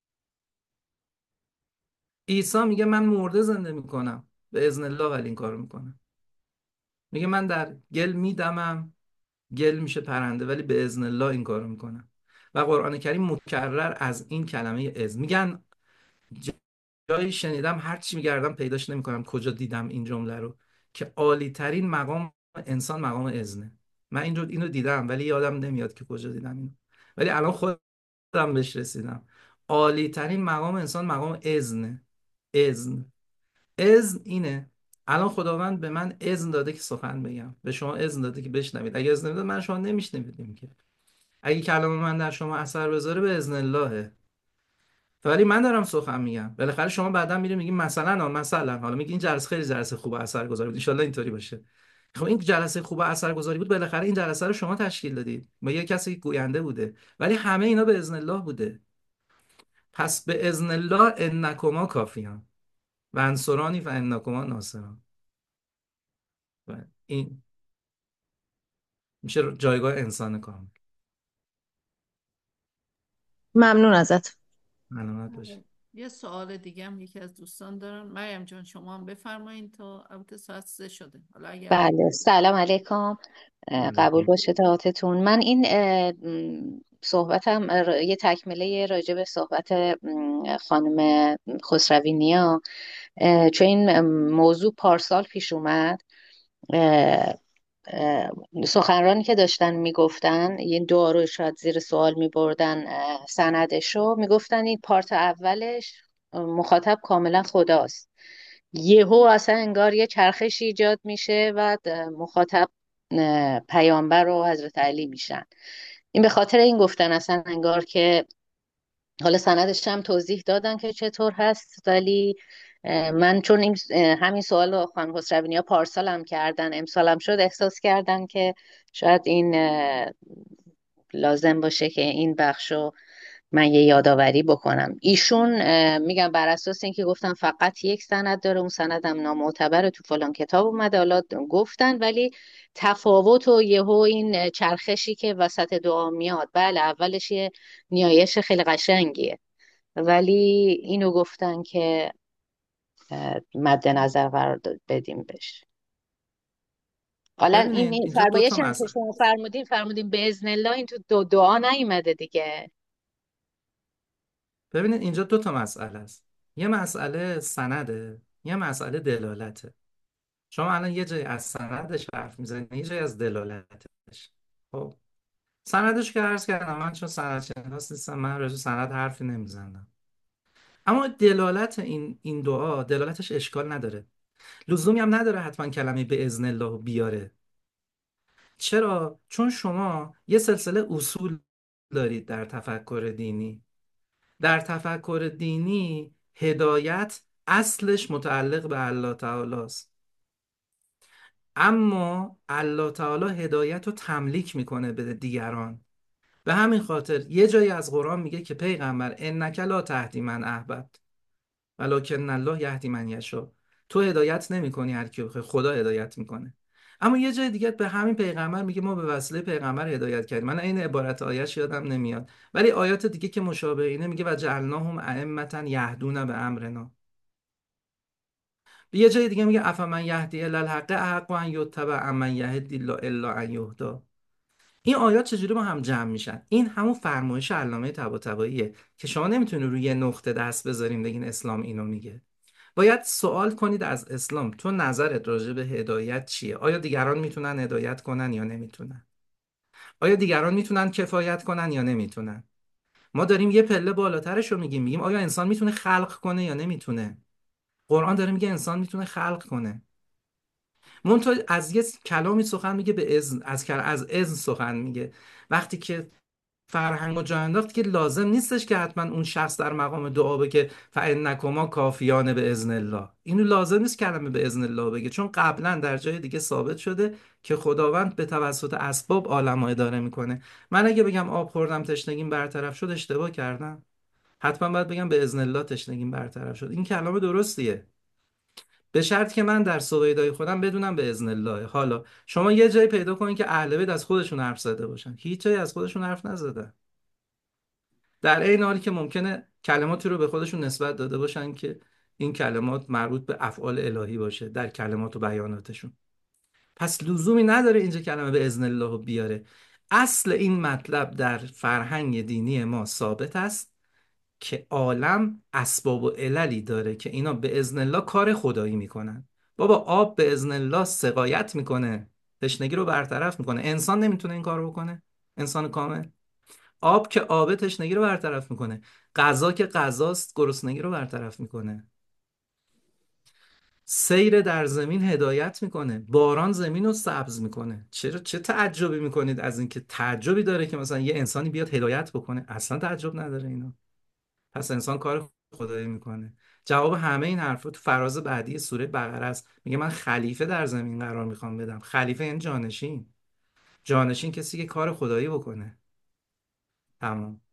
عیسی میگه من مرده زنده میکنم به اذن الله، ولی این کارو میکنم. میگه من در گل میدمم، گل میشه پرنده، ولی به اذن الله این کارو میکنم. و قرآن کریم مکرر از این کلمه اذن میگن. جایی شنیدم، هر چی میگردم پیداش نمیکنم کجا دیدم این جمله رو، که عالی ترین مقام انسان مقام اذنه. من این رو اینو دیدم ولی یادم نمیاد که کجا دیدم اینو، ولی الان خودم بهش رسیدم. عالی ترین مقام انسان مقام اذنه. اذن. اذن اینه. الان خداوند به من اذن داده که سخن بگم، به شما اذن داده که بشنوید. اگه اذن نمیداد من شما نمیشنویدیم که. اگه کلام من در شما اثر بذاره به اذن اللهه. ولی من دارم سخن میگم. بالاخره شما بعدا میریم میگیم مثلا مثلا حالا میگی این جلسه خیلی جلسه خوب اثر گذار بود، ان اینطوری باشه. خب این جلسه خوب اثرگذاری بود، بالاخره این جلسه رو شما تشکیل دادید با یه کسی که گوینده بوده، ولی همه اینا به اذن الله بوده. پس به اذن الله انکما کافیان و انصرانی و انکما ناصران. و این میشه جایگاه انسان کامل. ممنون ازت. علامت باشه. یه سوال دیگه هم یکی از دوستان دارن. مریم جان شما هم بفرمایید تا البته ساعت سه شده، حالا اگر بله، سلام علیکم. اه، قبول علیکم. باشه دعاتون. من این اه، م، صحبتم ر- یه تکمله راجع به صحبت م، خانم خسروی نیا، اه، چون این م، موضوع پارسال پیش اومد. اه، اه، سخنرانی که داشتن میگفتن این دعا رو شاید زیر سوال میبردن، سندش رو میگفتن این پارت اولش اه، مخاطب کاملا خداست. یهو اصلا انگار یه چرخشی ایجاد میشه و د- مخاطب اه، پیامبر و حضرت علی میشن. این به خاطر این گفتن اصلا انگار که، حالا سندش هم توضیح دادن که چطور هست، ولی اه، من چون این اه، همین سوال رو خانم خسروی ها پارسال هم کردن، امسال هم شد، احساس کردن که شاید این اه، لازم باشه که این بخش رو من یه یادآوری بکنم. ایشون اه، میگم بر اساس اینکه گفتن فقط یک سند داره، اون سندم نامعتبره، تو فلان کتاب اومده، حالا گفتن، ولی تفاوت و یهو این چرخشی که وسط دعا میاد، بله اولش یه نیایش خیلی قشنگیه، ولی اینو گفتن که اه، مد نظر قرار داد بدیم بهش. حالا این ببینید اینجا دو تا فرمایش هم که مسئله. شما فرمودین فرمودین به اذن الله، این تو دو دعا نیومده دیگه. ببینید اینجا دو تا مسئله است. یه مسئله سنده، یه مسئله دلالته. شما الان یه جای از سندش حرف میزنید، یه جای از دلالتش. خب سندش که عرض کردم، من چون سند شناس نیستم، من راجع به سند حرفی نمیزنم. اما دلالت این این دعا، دلالتش اشکال نداره. لزومی هم نداره حتما کلمه به اذن الله رو بیاره. چرا؟ چون شما یه سلسله اصول دارید در تفکر دینی. در تفکر دینی هدایت اصلش متعلق به الله تعالی است، اما الله تعالی هدایت رو تملیک میکنه به دیگران. به همین خاطر یه جایی از قرآن میگه که پیغمبر انک لا تهدی من احببت ولکن الله یهدی من یشاء. تو هدایت نمیکنی هر کی بخوای، خدا هدایت میکنه. اما یه جای دیگه به همین پیغمبر میگه ما به وسیله پیغمبر هدایت کردیم. من این عبارت آیش یادم نمیاد، ولی آیات دیگه که مشابه اینه میگه و جعلناهم ائمة یهدون به امرنا. یه جای دیگه میگه افمن یهدی الی الحق احق ان یتبع امن یهدی الا الا ان یهدی. این آیات چجوری با هم جمع میشن؟ این همون فرمایش علامه طباطباییه که شما نمیتونید روی یه نقطه دست بذارین بگین اسلام اینو میگه. باید سوال کنید از اسلام تو نظرت راجع به هدایت چیه؟ آیا دیگران میتونن هدایت کنن یا نمیتونن؟ آیا دیگران میتونن کفایت کنن یا نمیتونن؟ ما داریم یه پله بالاترش رو میگیم، میگیم آیا انسان میتونه خلق کنه یا نمیتونه؟ قرآن داره میگه انسان میتونه خلق کنه. منتها از یه کلامی سخن میگه به اذن، از کل- از اذن سخن میگه. وقتی که فرهنگ و جا انداخت که لازم نیستش که حتما اون شخص در مقام دعا بگه فانکما کافیان به اذن الله. اینو لازم نیست کلمه به اذن الله بگه، چون قبلا در جای دیگه ثابت شده که خداوند به توسط اسباب عالم رو اداره میکنه. من اگه بگم آب خوردم تشنگیم برطرف شد، اشتباه کردم. حتما باید بگم به اذن الله تشنگیم برطرف شد. این کلام درستیه، به شرط که من در سویدای خودم بدونم به اذن الله. حالا شما یه جایی پیدا کنید که اهل بیت از خودشون حرف زده باشن، هیچ جایی از خودشون حرف نزدن. در این حالی که ممکنه کلماتی رو به خودشون نسبت داده باشن که این کلمات مربوط به افعال الهی باشه در کلمات و بیاناتشون. پس لزومی نداره اینجا کلمه به اذن الله رو بیاره. اصل این مطلب در فرهنگ دینی ما ثابت است که عالم اسباب و عللی داره که اینا به اذن الله کار خدایی میکنن. بابا آب به اذن الله سقایت میکنه، تشنگی رو برطرف میکنه. انسان نمیتونه این کارو بکنه؟ انسان کامل. آب که آب تشنگی رو برطرف میکنه، غذا که غذاست گرسنگی رو برطرف میکنه. سیر در زمین هدایت میکنه، باران زمین رو سبز میکنه. چرا چه تعجبی میکنید از اینکه تعجبی داره که مثلا یه انسانی بیاد هدایت بکنه؟ اصلا تعجب نداره اینا. پس انسان کار خدایی میکنه؟ جواب همه این حرفا تو فراز بعدی سوره بقره است. میگه من خلیفه در زمین قرار میخوام بدم. خلیفه یعنی جانشین. جانشین کسی که کار خدایی بکنه. تمام.